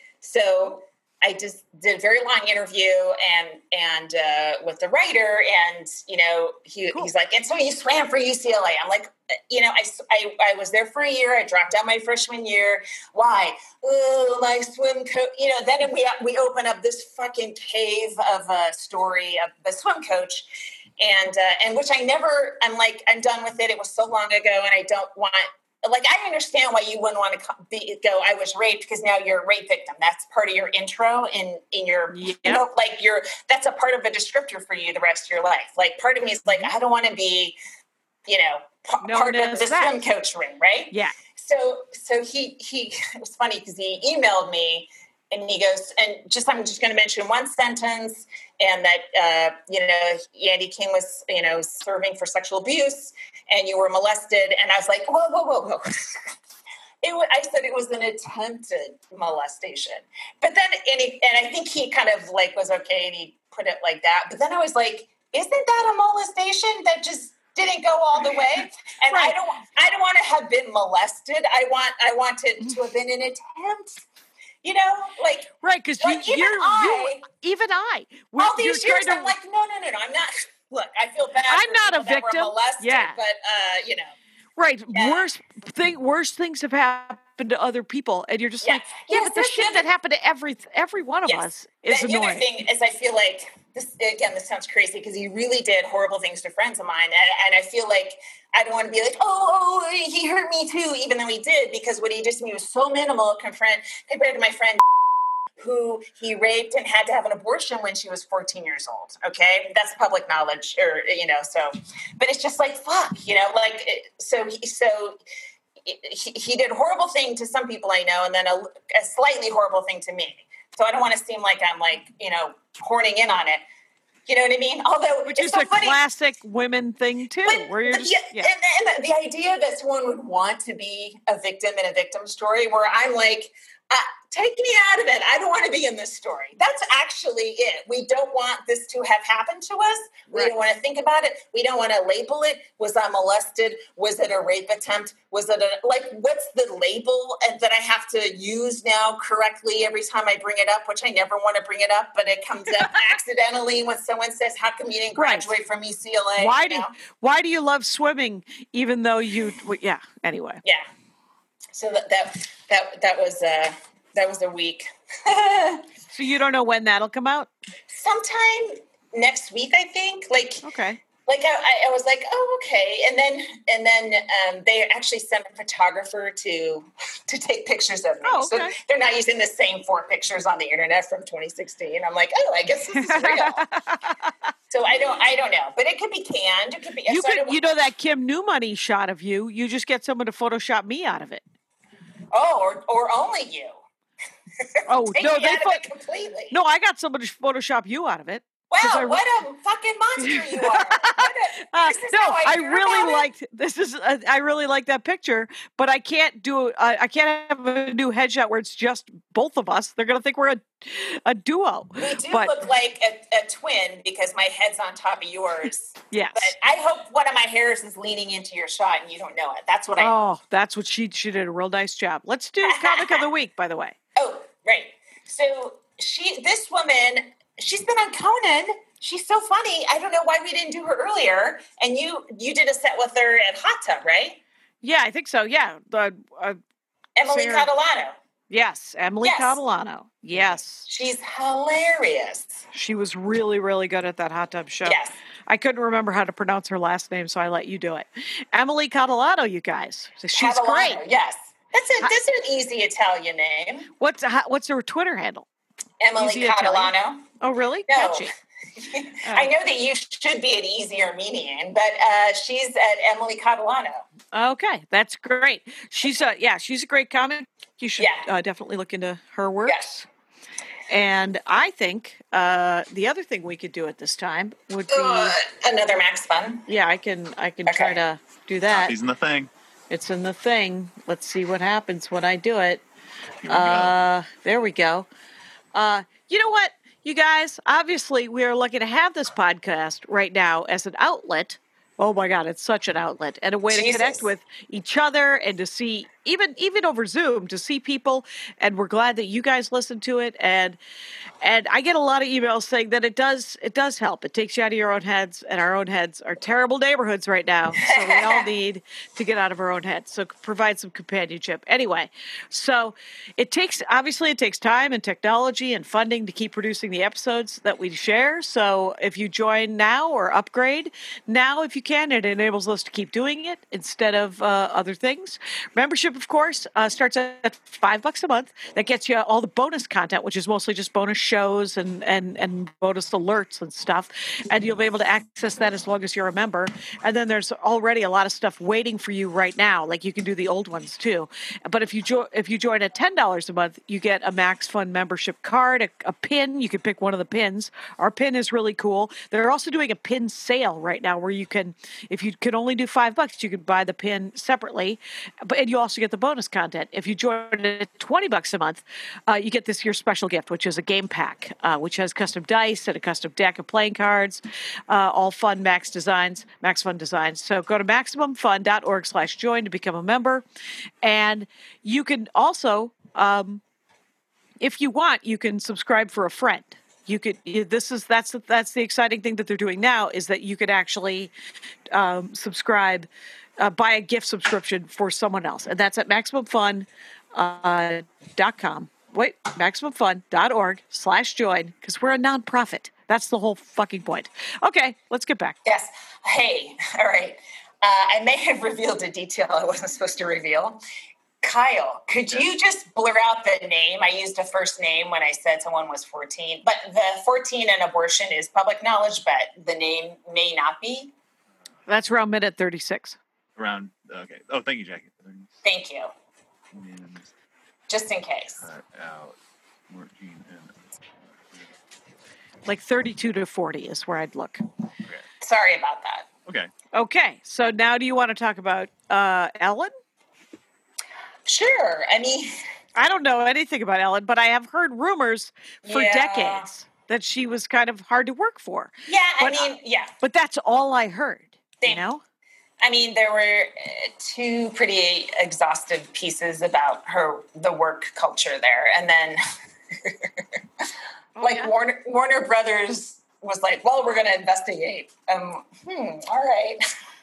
So I just did a very long interview and and uh, with the writer, and you know he, Cool. he's like, and so you swam for U C L A. I'm like, you know, I, I, I was there for a year. I dropped out my freshman year. Why? Oh, my swim coach. You know, then we we open up this fucking cave of a story of the swim coach, and uh, and which I never. I'm like, I'm done with it. It was so long ago, and I don't want. Like, I understand why you wouldn't want to be, go, I was raped, because now you're a rape victim. That's part of your intro in, in your, Yep. you know, like your, that's a part of a descriptor for you the rest of your life. Like, part of me is like, I don't want to be, you know, p- Known part of as the that. swim coach ring, right? Yeah. So, so he, he, it was funny because he emailed me and he goes, and just, I'm just going to mention one sentence, and that, uh, you know, Andy King was, you know, serving for sexual abuse, and you were molested. And I was like, whoa, whoa, whoa, whoa. It was, I said it was an attempted molestation. But then, and, he, and I think he kind of like was okay, and he put it like that. But then I was like, isn't that a molestation that just didn't go all the way? And Right. I don't, I don't want to have been molested. I want, I want it to have been an attempt. You know, like, Right, because like you, even you're, I, you, even I, we're- all these you're years, trying I'm to- like, no, no, no, no, I'm not. Look, I feel bad. I'm for not a people that were victim. molested, Yeah. but uh, you know, right, Yeah. worse thing, worse things have happened to other people, and you're just Yeah. like, yeah, Yes, but the that's shit the that other- happened to every every one of Yes. us is the, the other annoying. thing is, I feel like this again, this sounds crazy because he really did horrible things to friends of mine. And, and I feel like I don't want to be like, oh, oh, he hurt me too, even though he did, because what he did to me was so minimal compared, compared to my friend who he raped and had to have an abortion when she was fourteen years old. Okay. That's public knowledge, or, you know, so, but it's just like, fuck, you know, like, so, he, so he, he did a horrible thing to some people I know, and then a, a slightly horrible thing to me. So I don't want to seem like I'm like, you know, horning in on it. You know what I mean? Although, which it's is so a funny. classic women thing too, But, where you're but just, the, yeah. and, and the idea that someone would want to be a victim in a victim story, where I'm like, uh, take me out of it. I don't want to be in this story. That's actually it. We don't want this to have happened to us. We Right. don't want to think about it. We don't want to label it. Was I molested? Was it a rape attempt? Was it a, like, what's the label and that I have to use now correctly every time I bring it up, which I never want to bring it up, but it comes up accidentally when someone says, how come you didn't Right. graduate from U C L A? Why You do know? why do you love swimming even though you well, yeah anyway Yeah. So that, that, that, that was, uh, that was a week. so you don't know when that'll come out? Sometime next week, I think. Like, Okay. like I, I was like, oh, okay. And then, and then um, they actually sent a photographer to to take pictures of me. Oh, okay. So they're not using the same four pictures on the internet from twenty sixteen. I'm like, oh, I guess this is real. So I don't, I don't know, but it could be canned. It could be. You so I could don't- you know that Kim New Money shot of you, you just get someone to Photoshop me out of it. Oh, or, or only you. Oh Take no, me they out of pho- it completely. no, I got someone to Photoshop you out of it. 'Cause Wow, I- what a fucking monster you are! What a, Uh, this is no, how I, I hear really about it? liked this. Is uh, I really like that picture, but I can't do. Uh, I can't have a new headshot where it's just both of us. They're gonna think we're a a duo. We do but look like a, a twin because my head's on top of yours. yes. But I hope one of my hairs is leaning into your shot and you don't know it. That's what I. Oh, that's what she she did a real nice job. Let's do comic of the week, by the way. Oh, right. So she, this woman, she's been on Conan. She's so funny. I don't know why we didn't do her earlier. And you, you did a set with her at Hot Tub, right? Yeah, I think so. Yeah, the uh, Emily Sarah- Catalano. yes, Emily Yes. Catalano. Yes, She's hilarious. she was really really good at that hot tub show. Yes. I couldn't remember how to pronounce her last name, so I let you do it. Emily Catalano, you guys. She's Catalano, great. Yes. That's, a, that's an easy Italian name. What's how- what's her Twitter handle? Emily Easy Italian? Catalano. Oh, really? No. Catchy. I know that you should be an easy Armenian, but uh, she's at Emily Catalano. Okay, that's great. She's a yeah, she's a great comic. You should Yeah. uh, definitely look into her works. Yes. And I think uh, the other thing we could do at this time would be Uh, another Max Fun. yeah, I can I can try Okay. to do that. He's in the thing. It's in the thing. Let's see what happens when I do it. Here we Uh, there we go. Uh, you know what, you guys? Obviously, we are lucky to have this podcast right now as an outlet. Oh my God, it's such an outlet and a way Jesus. to connect with each other and to see, even even over Zoom, to see people. And we're glad that you guys listen to it. And and I get a lot of emails saying that it does it does help. It takes you out of your own heads, and our own heads are terrible neighborhoods right now. So we all need to get out of our own heads. So provide some companionship. Anyway, so it takes obviously it takes time and technology and funding to keep producing the episodes that we share. So if you join now or upgrade now, if you can, it enables us to keep doing it instead of uh, other things. Membership, of course, uh, starts at five bucks a month. That gets you all the bonus content, which is mostly just bonus shows and, and, and bonus alerts and stuff. And you'll be able to access that as long as you're a member. And then there's already a lot of stuff waiting for you right now. Like you can do the old ones too. But if you jo- if you join at ten dollars a month, you get a Max Fun membership card, a, a pin. You can pick one of the pins. Our pin is really cool. They're also doing a pin sale right now where you can, if you can only do five bucks, you can buy the pin separately. But and you also get the bonus content. If you join at twenty bucks a month, uh, you get this year's special gift, which is a game pack, uh, which has custom dice and a custom deck of playing cards, uh, all fun Max designs, Max Fun designs. So go to maximumfun.org slash join to become a member. And you can also, um, if you want, you can subscribe for a friend. You could. This is that's that's the exciting thing that they're doing now is that you could actually um, subscribe, uh, buy a gift subscription for someone else, and that's at maximumfun dot com. Wait, maximumfun.org slash join because we're a nonprofit. That's the whole fucking point. Okay, let's get back. Yes. Hey, all right. Uh, I may have revealed a detail I wasn't supposed to reveal. Kyle, could you just blur out the name? I used a first name when I said someone was fourteen, but the fourteen and abortion is public knowledge, but the name may not be. That's around minute thirty-six. Around, okay. Oh, thank you, Jackie. Thank you. And Just in case. cut out fourteen and Like thirty-two to forty is where I'd look. okay. Sorry about that. Okay. Okay, so now do you want to talk about uh, Ellen? Sure. I mean, I don't know anything about Ellen, but I have heard rumors for Yeah. decades that she was kind of hard to work for. yeah, I But, mean, yeah. But that's all I heard, you Same. know? I mean, there were uh, two pretty exhaustive pieces about her, the work culture there. And then, Oh, like, yeah? Warner, Warner Brothers was like, well, we're going to investigate. Um, hmm, all right.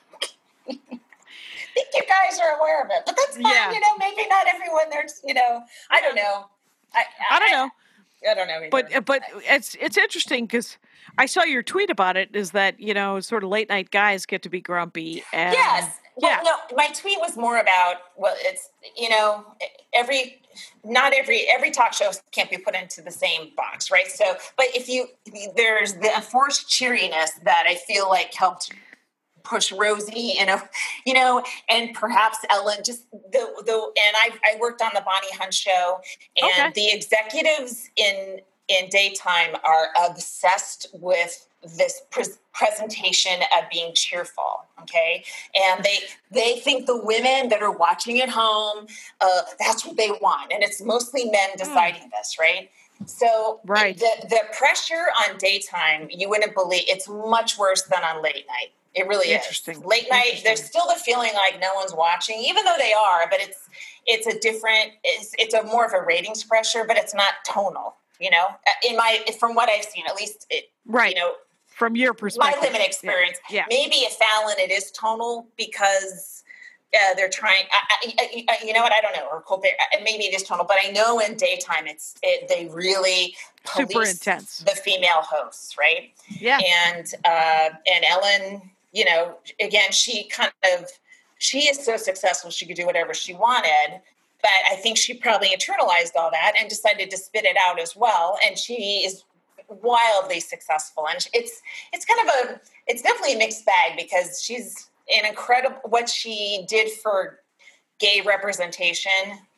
I think you guys are aware of it, but that's fine. Yeah. You know, maybe not everyone there's, you know, I don't know. I, I don't know. I, I don't know. Either. But but it's it's interesting because I saw your tweet about it. Is that, you know, sort of late night guys get to be grumpy? And Yes. Well, yeah. no, my tweet was more about, well, it's, you know, every, not every, every talk show can't be put into the same box, right? So, but if you, there's the forced cheeriness that I feel like helped push Rosie, you know, you know, and perhaps Ellen, just the, the, and I, I worked on the Bonnie Hunt show, and Okay. the executives in, in daytime are obsessed with this pre- presentation of being cheerful. Okay. And they, they think the women that are watching at home, uh, that's what they want. And it's mostly men deciding this, right? So Right. the, the pressure on daytime, you wouldn't believe, it's much worse than on late night. It really is. Interesting. Late night, Interesting. there's still the feeling like no one's watching, even though they are, but it's, it's a different, it's, it's a more of a ratings pressure, but it's not tonal, you know, in my, from what I've seen, at least it, Right. you know, From your my perspective. limited experience. Yeah. Maybe at Fallon it is tonal because uh, they're trying. I, I, I, you know what? I don't know. Or Colbert. Maybe it is tonal, but I know in daytime it's it, they really Super police intense. the female hosts, right? Yeah. And uh, and Ellen, you know, again, she kind of she is so successful. She could do whatever she wanted. But I think she probably internalized all that and decided to spit it out as well. And she is wildly successful, and it's it's kind of a it's definitely a mixed bag because she's an incredible what she did for gay representation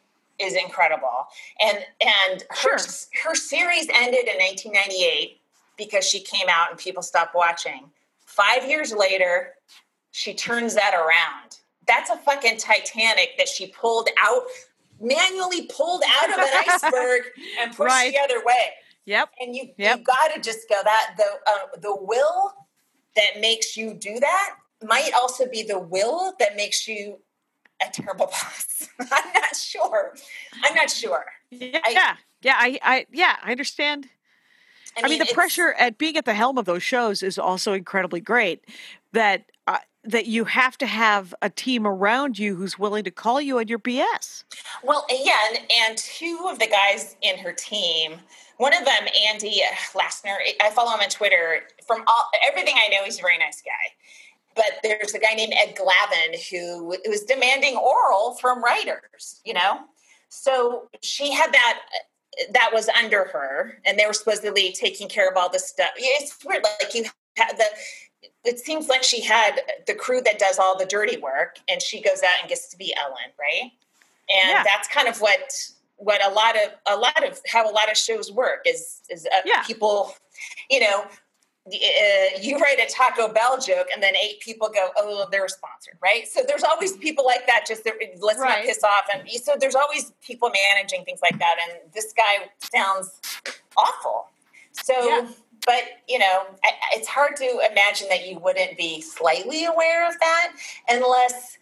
is incredible, and and her Sure. her series ended in nineteen ninety-eight because she came out and people stopped watching. Five years later, she turns that around. That's a fucking Titanic that she pulled out, manually pulled out of an iceberg and pushed Right. the other way. Yep. And you Yep. you got to just go that the uh, the will that makes you do that might also be the will that makes you a terrible boss. I'm not sure. I'm not sure. Yeah. I- yeah. I, I, yeah, I understand. I, I mean, the it's- pressure at being at the helm of those shows is also incredibly great. That uh, that you have to have a team around you who's willing to call you on your B S. Well, yeah, and, and two of the guys in her team, one of them, Andy Lassner, I follow him on Twitter. From all everything I know, he's a very nice guy. But there's a guy named Ed Glavin who was demanding oral from writers, you know? So she had that, that was under her, and they were supposedly taking care of all this stuff. It's weird, like you had the, it seems like she had the crew that does all the dirty work, and she goes out and gets to be Ellen, right? And Yeah. that's kind of what what a lot of a lot of how a lot of shows work is is uh, Yeah. people, you know, uh, you write a Taco Bell joke, and then eight people go, "Oh, they're sponsored," right? So there's always people like that. Just that, let's Right. not piss off, and so there's always people managing things like that. And this guy sounds awful. So. Yeah. But, you know, I, it's hard to imagine that you wouldn't be slightly aware of that unless,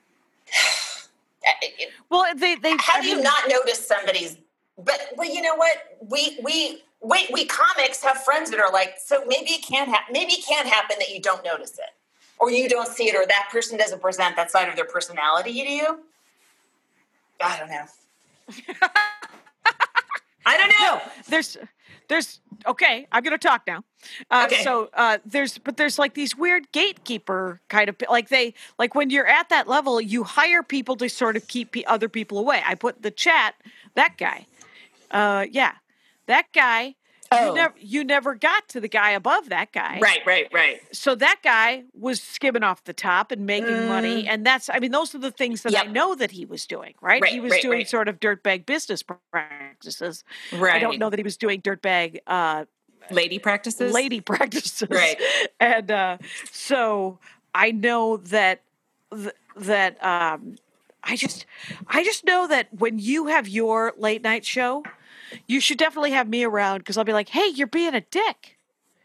Well, they, they, how I do you mean, not notice somebody's, but, well, you know what, we, we, we, we comics have friends that are like, so maybe it can happen, maybe it can happen that you don't notice it, or you don't see it, or that person doesn't present that side of their personality to you. I don't know. I don't know. there's there's okay. I'm going to talk now. Uh, Okay. So uh, there's, but there's like these weird gatekeeper kind of like they like when you're at that level, you hire people to sort of keep pe- other people away. I put in the chat that guy. Uh, yeah, that guy. Oh. You never, you never got to the guy above that guy. Right, right, right. So that guy was skimming off the top and making Mm. money. And that's, I mean, those are the things that I Yep. know that he was doing, right? Right, he was right, doing right. sort of dirtbag business practices. Right. I don't know that he was doing dirtbag uh, Lady practices? lady practices. Right. And uh, so I know that, th- that um, I just, I just know that when you have your late night show, you should definitely have me around because I'll be like, hey, you're being a dick.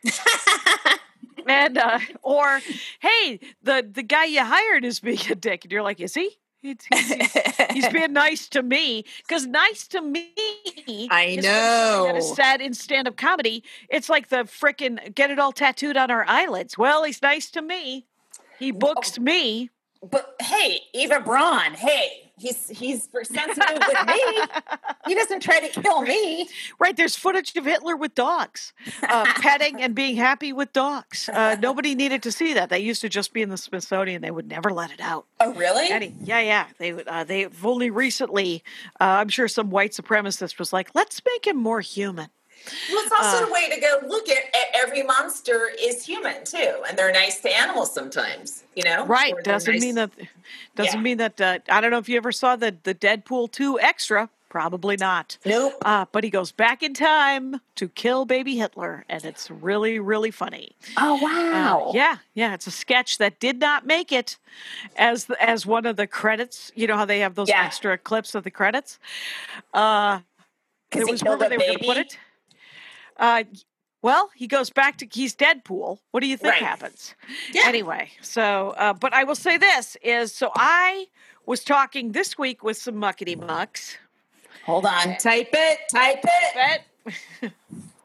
and uh, or, hey, the, the guy you hired is being a dick. And you're like, is he? He's, he's, he's being nice to me. Because nice to me I is know. That is sad in stand-up comedy. It's like the frickin' get it all tattooed on our eyelids. Well, he's nice to me. He books me. But hey, Eva Braun, hey, he's he's sensitive with me. He doesn't try to kill me. Right, there's footage of Hitler with dogs, uh, petting and being happy with dogs. Uh, nobody needed to see that. They used to just be in the Smithsonian. They would never let it out. Oh, really? Any, yeah, yeah. They would. Uh, they've only recently. Uh, I'm sure some white supremacist was like, "Let's make him more human." Well, it's also a way to go look at, at every monster is human too, and they're nice to animals sometimes. You know, Right? Or they're Doesn't nice- mean that. Doesn't Yeah. mean that. Uh, I don't know if you ever saw the the Deadpool two extra. Probably not. Nope. Uh, but he goes back in time to kill baby Hitler, and it's really, really funny. Oh Uh, wow! yeah, yeah, it's a sketch that did not make it as the, as one of the credits. You know how they have those Yeah. extra clips of the credits. Uh, there he was killed rumor a they were going to put baby? it. Uh, well, he goes back to he's Deadpool. What do you think Right. happens? Yeah. Anyway, so uh, but I will say this is so I was talking this week with some muckety mucks. Hold on, type it, type it. Bet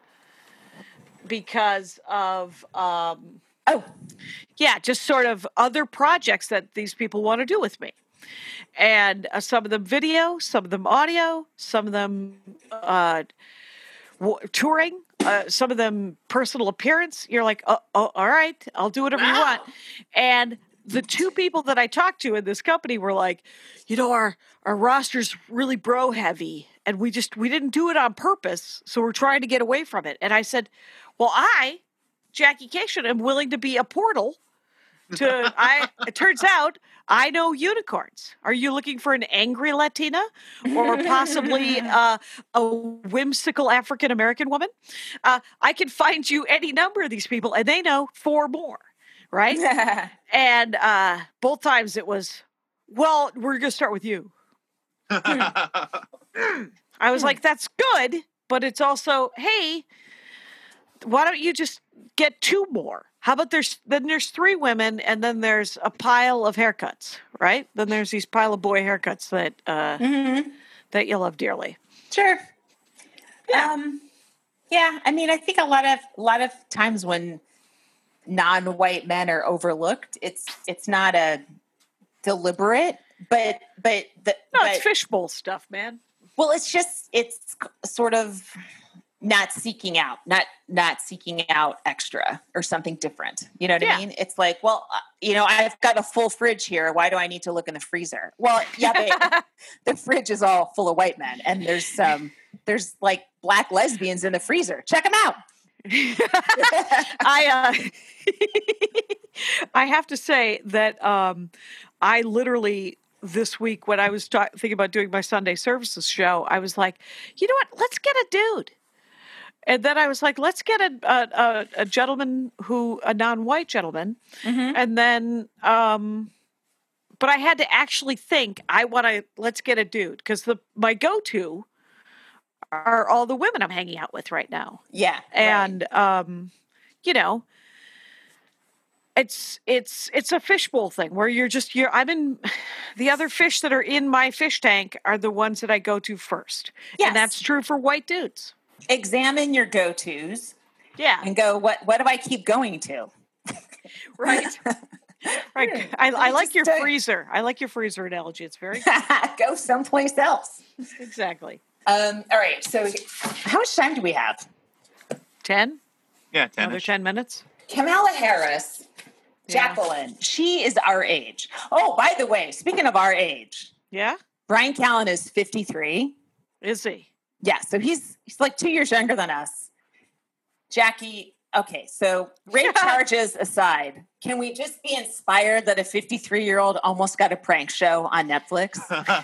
because of um, Oh, yeah, just sort of other projects that these people want to do with me. And uh, some of them video, some of them audio, some of them uh, w- touring, uh, some of them personal appearance. You're like, oh, oh all right, I'll do whatever you Wow. want. And the two people that I talked to in this company were like, you know, our, our roster's really bro heavy and we just, we didn't do it on purpose. So we're trying to get away from it. And I said, well, I, Jackie Cation, am willing to be a portal to, I, it turns out I know unicorns. Are you looking for an angry Latina or possibly uh, a whimsical African-American woman? Uh, I can find you any number of these people and they know four more. Right? And uh, both times it was, well, we're going to start with you. I was like, that's good, but it's also, hey, why don't you just get two more? How about there's then there's three women and then there's a pile of haircuts, right? Then there's these pile of boy haircuts that uh, mm-hmm. that you love dearly. Sure. Yeah. Um, yeah. I mean, I think a lot of a lot of times when non-white men are overlooked, it's it's not a deliberate, but but the No, but, it's fishbowl stuff, man. well, it's just it's sort of not seeking out, not not seeking out extra or something different. You know what Yeah. I mean? It's like, well, uh, you know, I've got a full fridge here. Why do I need to look in the freezer? Well, yeah, but the fridge is all full of white men, and there's um there's like black lesbians in the freezer. Check them out. I uh, I have to say that um, I literally this week when I was ta- thinking about doing my Sunday services show, I was like, you know what? Let's get a dude. And then I was like, let's get a a, a, a gentleman who a non-white gentleman, Mm-hmm. and then. Um, but I had to actually think. I want to let's get a dude because the my go-to are all the women I'm hanging out with right now. Yeah, And um, you know, it's it's it's a fishbowl thing where you're just you're I'm in the other fish that are in my fish tank are the ones that I go to first. Yes. And that's true for white dudes. examine your go-tos Yeah. and go, what what do I keep going to? Right. Right. I, I like Just your don't- freezer. I like your freezer analogy. It's very good. Go someplace else. Exactly. Um, all right. So, how much time do we have? ten? Yeah, ten. Another ten minutes? Kamala Harris, Yeah. Jacqueline, she is our age. Oh, by the way, speaking of our age, Yeah? Brian Callen is fifty-three. Is he? Yeah, so he's he's like two years younger than us. Jackie, okay, so rape charges aside, can we just be inspired that a fifty-three-year-old almost got a prank show on Netflix?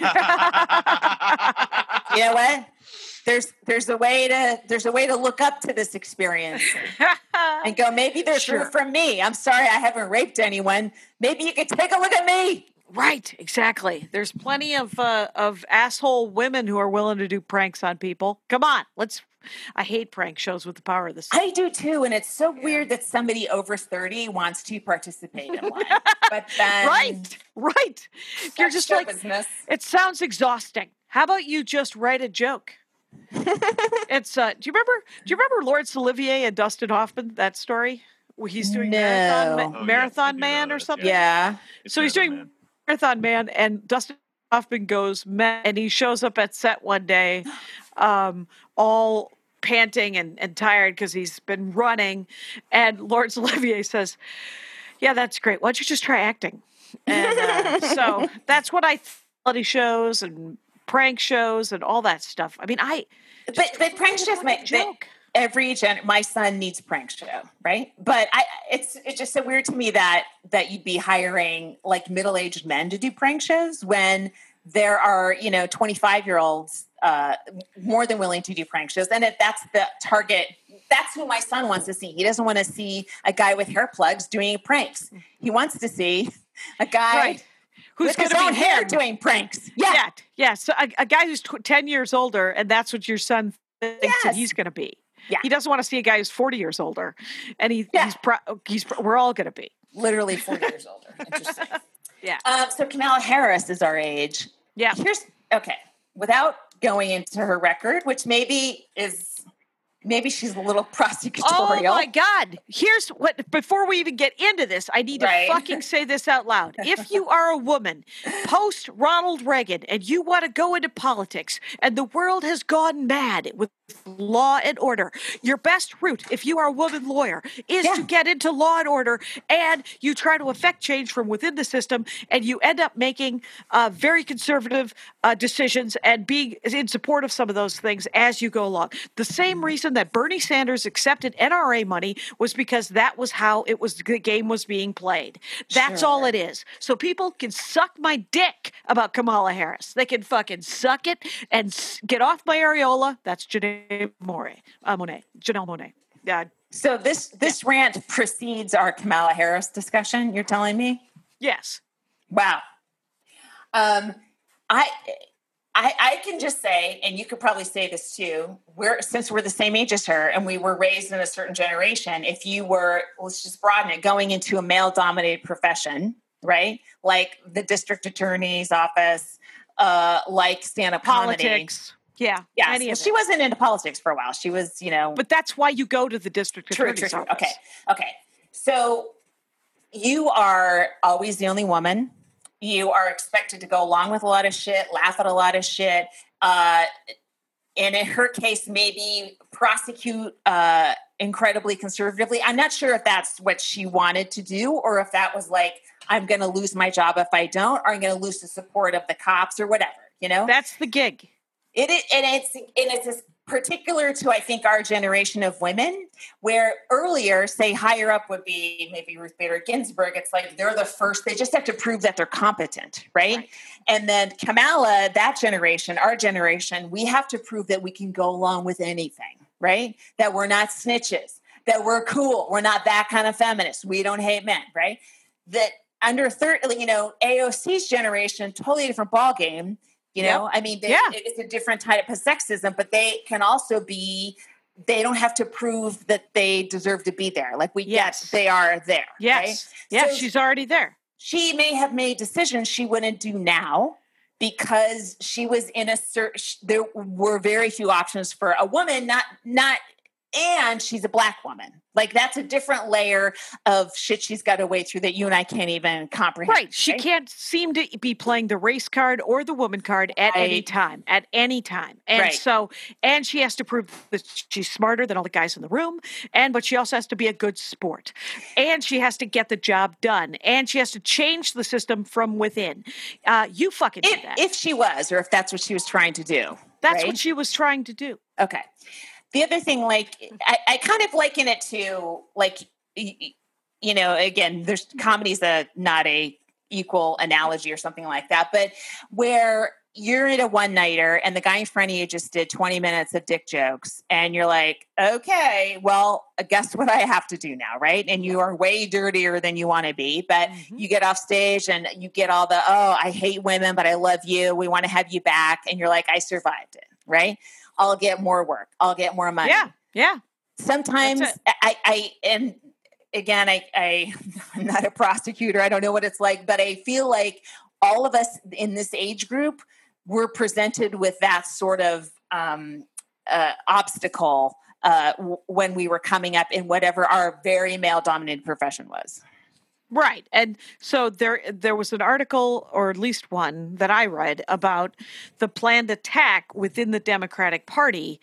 You know what? There's there's a way to there's a way to look up to this experience and go, maybe there's Sure. room for me. I'm sorry I haven't raped anyone. Maybe you could take a look at me. Right, exactly. There's plenty of uh, of asshole women who are willing to do pranks on people. Come on, let's. I hate prank shows with the power of the. I do too, and it's so weird that somebody over thirty wants to participate in one. But then, Right, right. You're such just show like, business. it sounds exhausting. How about you just write a joke? It's. Uh, do you remember? Do you remember Laurence Olivier and Dustin Hoffman? That story where he's doing No. marathon, Ma- Oh, yes, marathon I do know man or this, something. Yeah. It's So he's Marathon doing Man. Marathon Man, and Dustin Hoffman goes, "Man," and he shows up at set one day, um, all panting and, and tired because he's been running. And Laurence Olivier says, "Yeah, that's great. Why don't you just try acting?" And uh, so that's what I reality shows and prank shows and all that stuff. I mean, I But but prank shows fucking make they- joke. every gen. My son needs prank show, right? But I, it's it's just so weird to me that that you'd be hiring like middle aged men to do prank shows when there are you know twenty five year olds uh, more than willing to do prank shows, and if that's the target. That's who my son wants to see. He doesn't want to see a guy with hair plugs doing pranks. He wants to see a guy Right. Who's with going his to own be hair him? doing pranks. Yeah. Yeah, yeah. So a, a guy who's tw- ten years older, and that's what your son thinks that Yes. he's going to be. Yeah. He doesn't want to see a guy who's forty years older, and he, Yeah. he's pro- he's pro- we're all going to be. Literally four years older. Interesting. Yeah. Um, so Kamala Harris is our age. Yeah. Here's okay. Without going into her record, which maybe is maybe she's a little Oh prosecutorial. my God! Here's what. Before we even get into this, I need Right. to fucking say this out loud. If you are a woman post Ronald Reagan and you want to go into politics, and the world has gone mad with law and order, your best route, if you are a woman lawyer, is Yeah. to get into law and order, and you try to affect change from within the system, and you end up making uh, very conservative uh, decisions and being in support of some of those things as you go along. The same reason that Bernie Sanders accepted N R A money was because that was how it was. The game was being played. That's Sure. all it is. So people can suck my dick about Kamala Harris. They can fucking suck it and s- get off my areola. That's Janelle Monáe. Uh, Monáe. Janelle Monáe. Yeah. So this this rant precedes our Kamala Harris discussion. You're telling me? Yes. Wow. Um, I. I, I can just say, and you could probably say this too, we're since we're the same age as her and we were raised in a certain generation, if you were, let's just broaden it, going into a male-dominated profession, right? Like the district attorney's office, uh, like stand-up comedy. Politics. Yeah. Yes. Any Well, of she it. wasn't into politics for a while. She was, you know. But that's why you go to the district True, attorney's true, true. office. Okay. Okay. So you are always the only woman. You are expected to go along with a lot of shit, laugh at a lot of shit. Uh, and in her case, maybe prosecute uh, incredibly conservatively. I'm not sure if that's what she wanted to do or if that was like, I'm going to lose my job if I don't, or I'm going to lose the support of the cops or whatever, you know? That's the gig. It is, and it's and it's this particular to I think our generation of women, where earlier, say higher up would be maybe Ruth Bader Ginsburg. It's like they're the first; they just have to prove that they're competent, right? Right. And then Kamala, that generation, our generation, we have to prove that we can go along with anything, right? That we're not snitches, that we're cool, we're not that kind of feminist, we don't hate men, right? That under thirty, you know, A O C's generation, totally different ball game. You know, I mean, they, Yeah. it's a different type of sexism, but they can also be, they don't have to prove that they deserve to be there. Like we Yes. get, they are there. Yes. Right? Yes, So she's already there. she may have made decisions she wouldn't do now because she was in a certain, there were very few options for a woman, not, not and she's a black woman. Like, that's a different layer of shit she's got to wade through that you and I can't even comprehend. Right. She can't seem to be playing the race card or the woman card at Right. any time, at any time. And Right. so, and she has to prove that she's smarter than all the guys in the room. And, but she also has to be a good sport. And she has to get the job done. And she has to change the system from within. Uh, you fucking do If, that. if she was, or if that's what she was trying to do. That's right? what she was trying to do. Okay. The other thing, like, I, I kind of liken it to, like, y- you know, again, there's comedy's a not a equal analogy or something like that, but where you're at a one-nighter and the guy in front of you just did twenty minutes of dick jokes, and you're like, okay, well, guess what I have to do now, right? And you are way dirtier than you want to be, but Mhm. you get off stage and you get all the, oh, I hate women, but I love you. We want to have you back. And you're like, I survived it, right? I'll get more work. I'll get more money. Yeah. Yeah. Sometimes That's I, I, and again, I, I, I'm not a prosecutor. I don't know what it's like, but I feel like all of us in this age group were presented with that sort of um, uh, obstacle uh, w- when we were coming up in whatever our very male-dominated profession was. Right. And so there there was an article, or at least one, that I read about the planned attack within the Democratic Party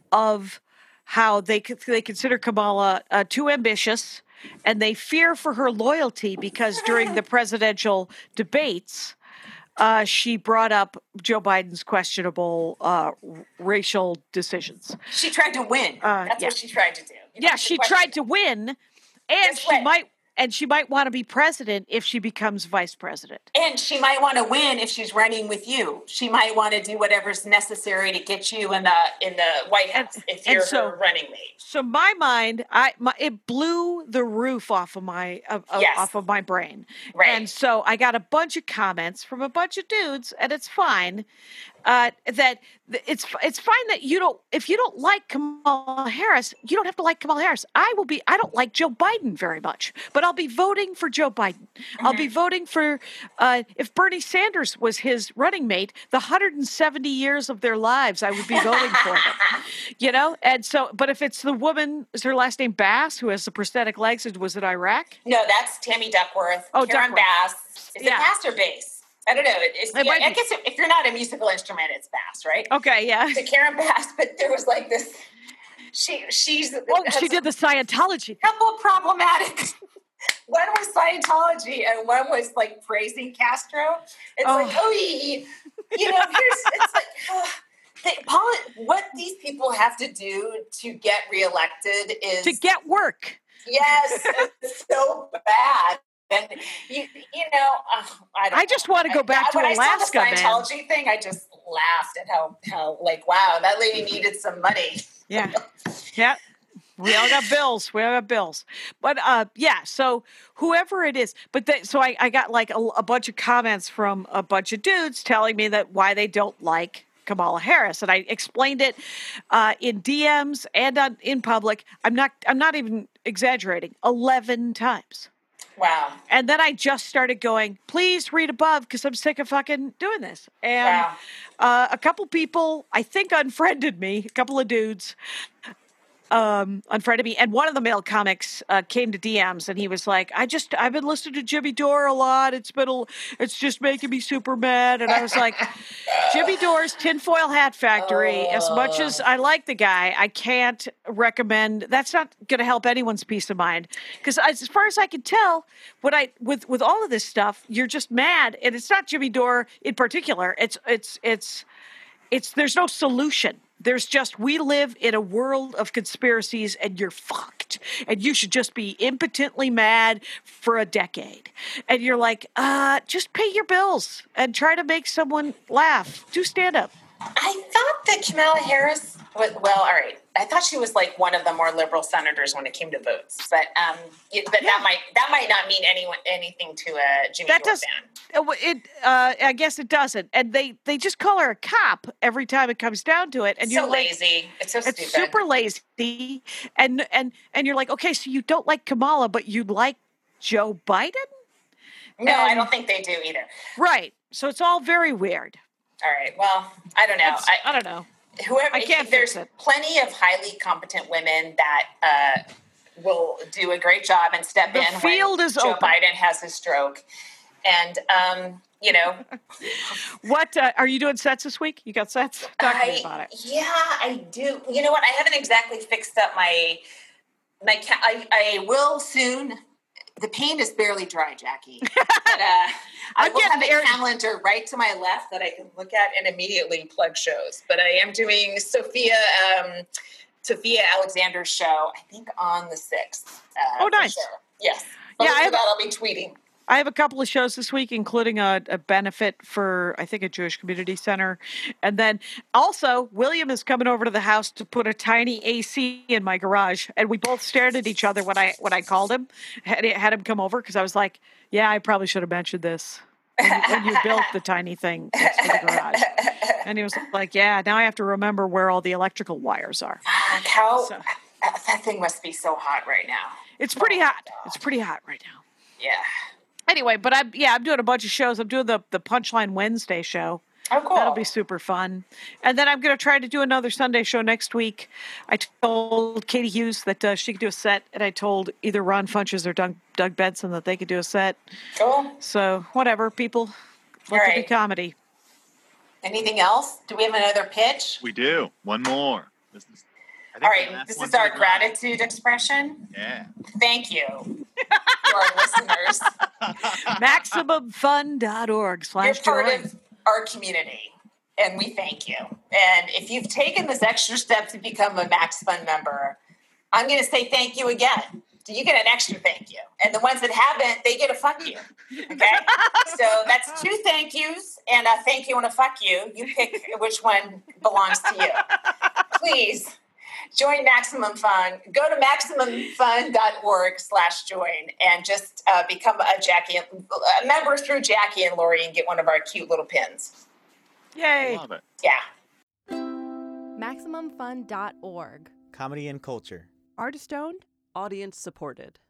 of how they c- they consider Kamala uh, too ambitious, and they fear for her loyalty because during the presidential debates, uh, she brought up Joe Biden's questionable uh, r- racial decisions. She tried to win. Uh, That's yeah. what she tried to do. You Yeah, know, she the question- tried to win, and Guess she what? might and she might want to be president if she becomes vice president. And she might want to win if she's running with you. She might want to do whatever's necessary to get you in the in the White House And- if and you're so- her running mate. So my mind, I my, it blew the roof off of my of, of- Yes. off of my brain, Right. and so I got a bunch of comments from a bunch of dudes, and it's fine. Uh, that it's it's fine that you don't if you don't like Kamala Harris, you don't have to like Kamala Harris. I will be. I don't like Joe Biden very much, but I'll be voting for Joe Biden. I'll be voting for uh, if Bernie Sanders was his running mate, the one hundred seventy years of their lives, I would be voting for them. You know, and so, but if it's the woman, is her last name Bass, who has the prosthetic legs, and was it Iraq? No, that's Tammy Duckworth. Oh, Karen Duckworth. Bass. Is Yeah. it bass or bass? I don't know. It- It's, It might I be. guess if, if you're not a musical instrument, it's bass, right? Okay, yeah. So Karen Bass, but there was like this. She she's Oh, she did the Scientology. couple of problematic. One was Scientology, and one was like praising Castro. It's Oh. like, oh, you know, here's it's like. Uh, they, poli- what these people have to do to get reelected is To get work. yes, it's so bad. And you, you know, uh, I don't. I just want to go back to when Alaska, I saw the man. Scientology thing, I just laughed at how, how like, wow, that lady needed some money. Yeah. Yeah. We all got bills. We all got bills. But uh, yeah, so whoever it is, but they, so I, I got like a, a bunch of comments from a bunch of dudes telling me that why they don't like Kamala Harris, and I explained it uh, in D Ms and on, in public. I'm not. I'm not even exaggerating. Eleven times. Wow. And then I just started going, please read above because I'm sick of fucking doing this. And Wow. uh, a couple people, I think, unfriended me, a couple of dudes um, unfriended me. And one of the male comics uh, came to D Ms and he was like, I just, I've been listening to Jimmy Dore a lot. It's been, a, it's just making me super mad. And I was like, Jimmy Dore's Tinfoil Hat Factory, as much as I like the guy, I can't recommend, that's not going to help anyone's peace of mind. Because as far as I can tell, what I, with, with all of this stuff, you're just mad. And it's not Jimmy Dore in particular. It's, it's, it's, it's, there's no solution. There's just, we live in a world of conspiracies and you're fucked. And you should just be impotently mad for a decade. And you're like, uh, just pay your bills and try to make someone laugh. Do stand up. I thought that Kamala Harris was, well, all right. I thought she was like one of the more liberal senators when it came to votes, but um, it, but Yeah. that might that might not mean anyone anything to a Jimmy That Dore does- fan. Uh, It, uh, I guess it doesn't. And they, they just call her a cop every time it comes down to it. And It's you're so like, lazy. It's so it's stupid. super lazy. And, and, and you're like, okay, so you don't like Kamala, but you like Joe Biden? no, I and- don't think they do either. Right. So it's all very weird. All right. Well, I don't know. It's- I, I don't know. whoever, I can't there's fix it. plenty of highly competent women that uh, will do a great job and step The in field when is Joe open. Biden has his stroke. And, um, you know, What uh, are you doing sets this week? You got sets? Talk to me I, about it. yeah, I do. You know what? I haven't exactly fixed up my, my, ca- I, I will soon. The paint is barely dry, Jackie. But, uh, I I'm will have getting a air- calendar right to my left that I can look at and immediately plug shows. But I am doing Sophia, um, Sophia Alexander's show, I think on the sixth. Uh, Oh, for nice. Sure. Yes. Yeah, Yeah, I I have- that I'll be tweeting. I have a couple of shows this week, including a, a benefit for, I think, a Jewish community center. And then also, William is coming over to the house to put a tiny A C in my garage. And we both stared at each other when I when I called him, had, had him come over, because I was like, yeah, I probably should have mentioned this when you, when you built the tiny thing next to the garage. And he was like, yeah, now I have to remember where all the electrical wires are. Fuck, how, So- that thing must be so hot right now. It's pretty hot. It's pretty hot right now. Yeah. Anyway, but I'm yeah, I'm doing a bunch of shows. I'm doing the the Punchline Wednesday show. Oh, cool. That'll be super fun. And then I'm going to try to do another Sunday show next week. I told Katie Hughes that uh, she could do a set, and I told either Ron Funches or Doug, Doug Benson that they could do a set. Cool. So whatever, people, let All there be right. comedy. Anything else? Do we have another pitch? We do. One more. This is, I think All the right. last This one is for our the night. gratitude expression. Yeah. Thank you to our listeners. maximum fun dot org You're slash part join. of our community, and we thank you. And if you've taken this extra step to become a Max Fun member, I'm going to say thank you again. So you get an extra thank you. And the ones that haven't, they get a fuck you. Okay? So that's two thank yous and a thank you and a fuck you. You pick which one belongs to you. Please join Maximum Fun. Go to maximum fun dot org slash join and just uh, become a Jackie, a member through Jackie and Lori and get one of our cute little pins. Yay. Love it. Yeah. maximum fun dot org. Comedy and culture. Artist owned, audience supported.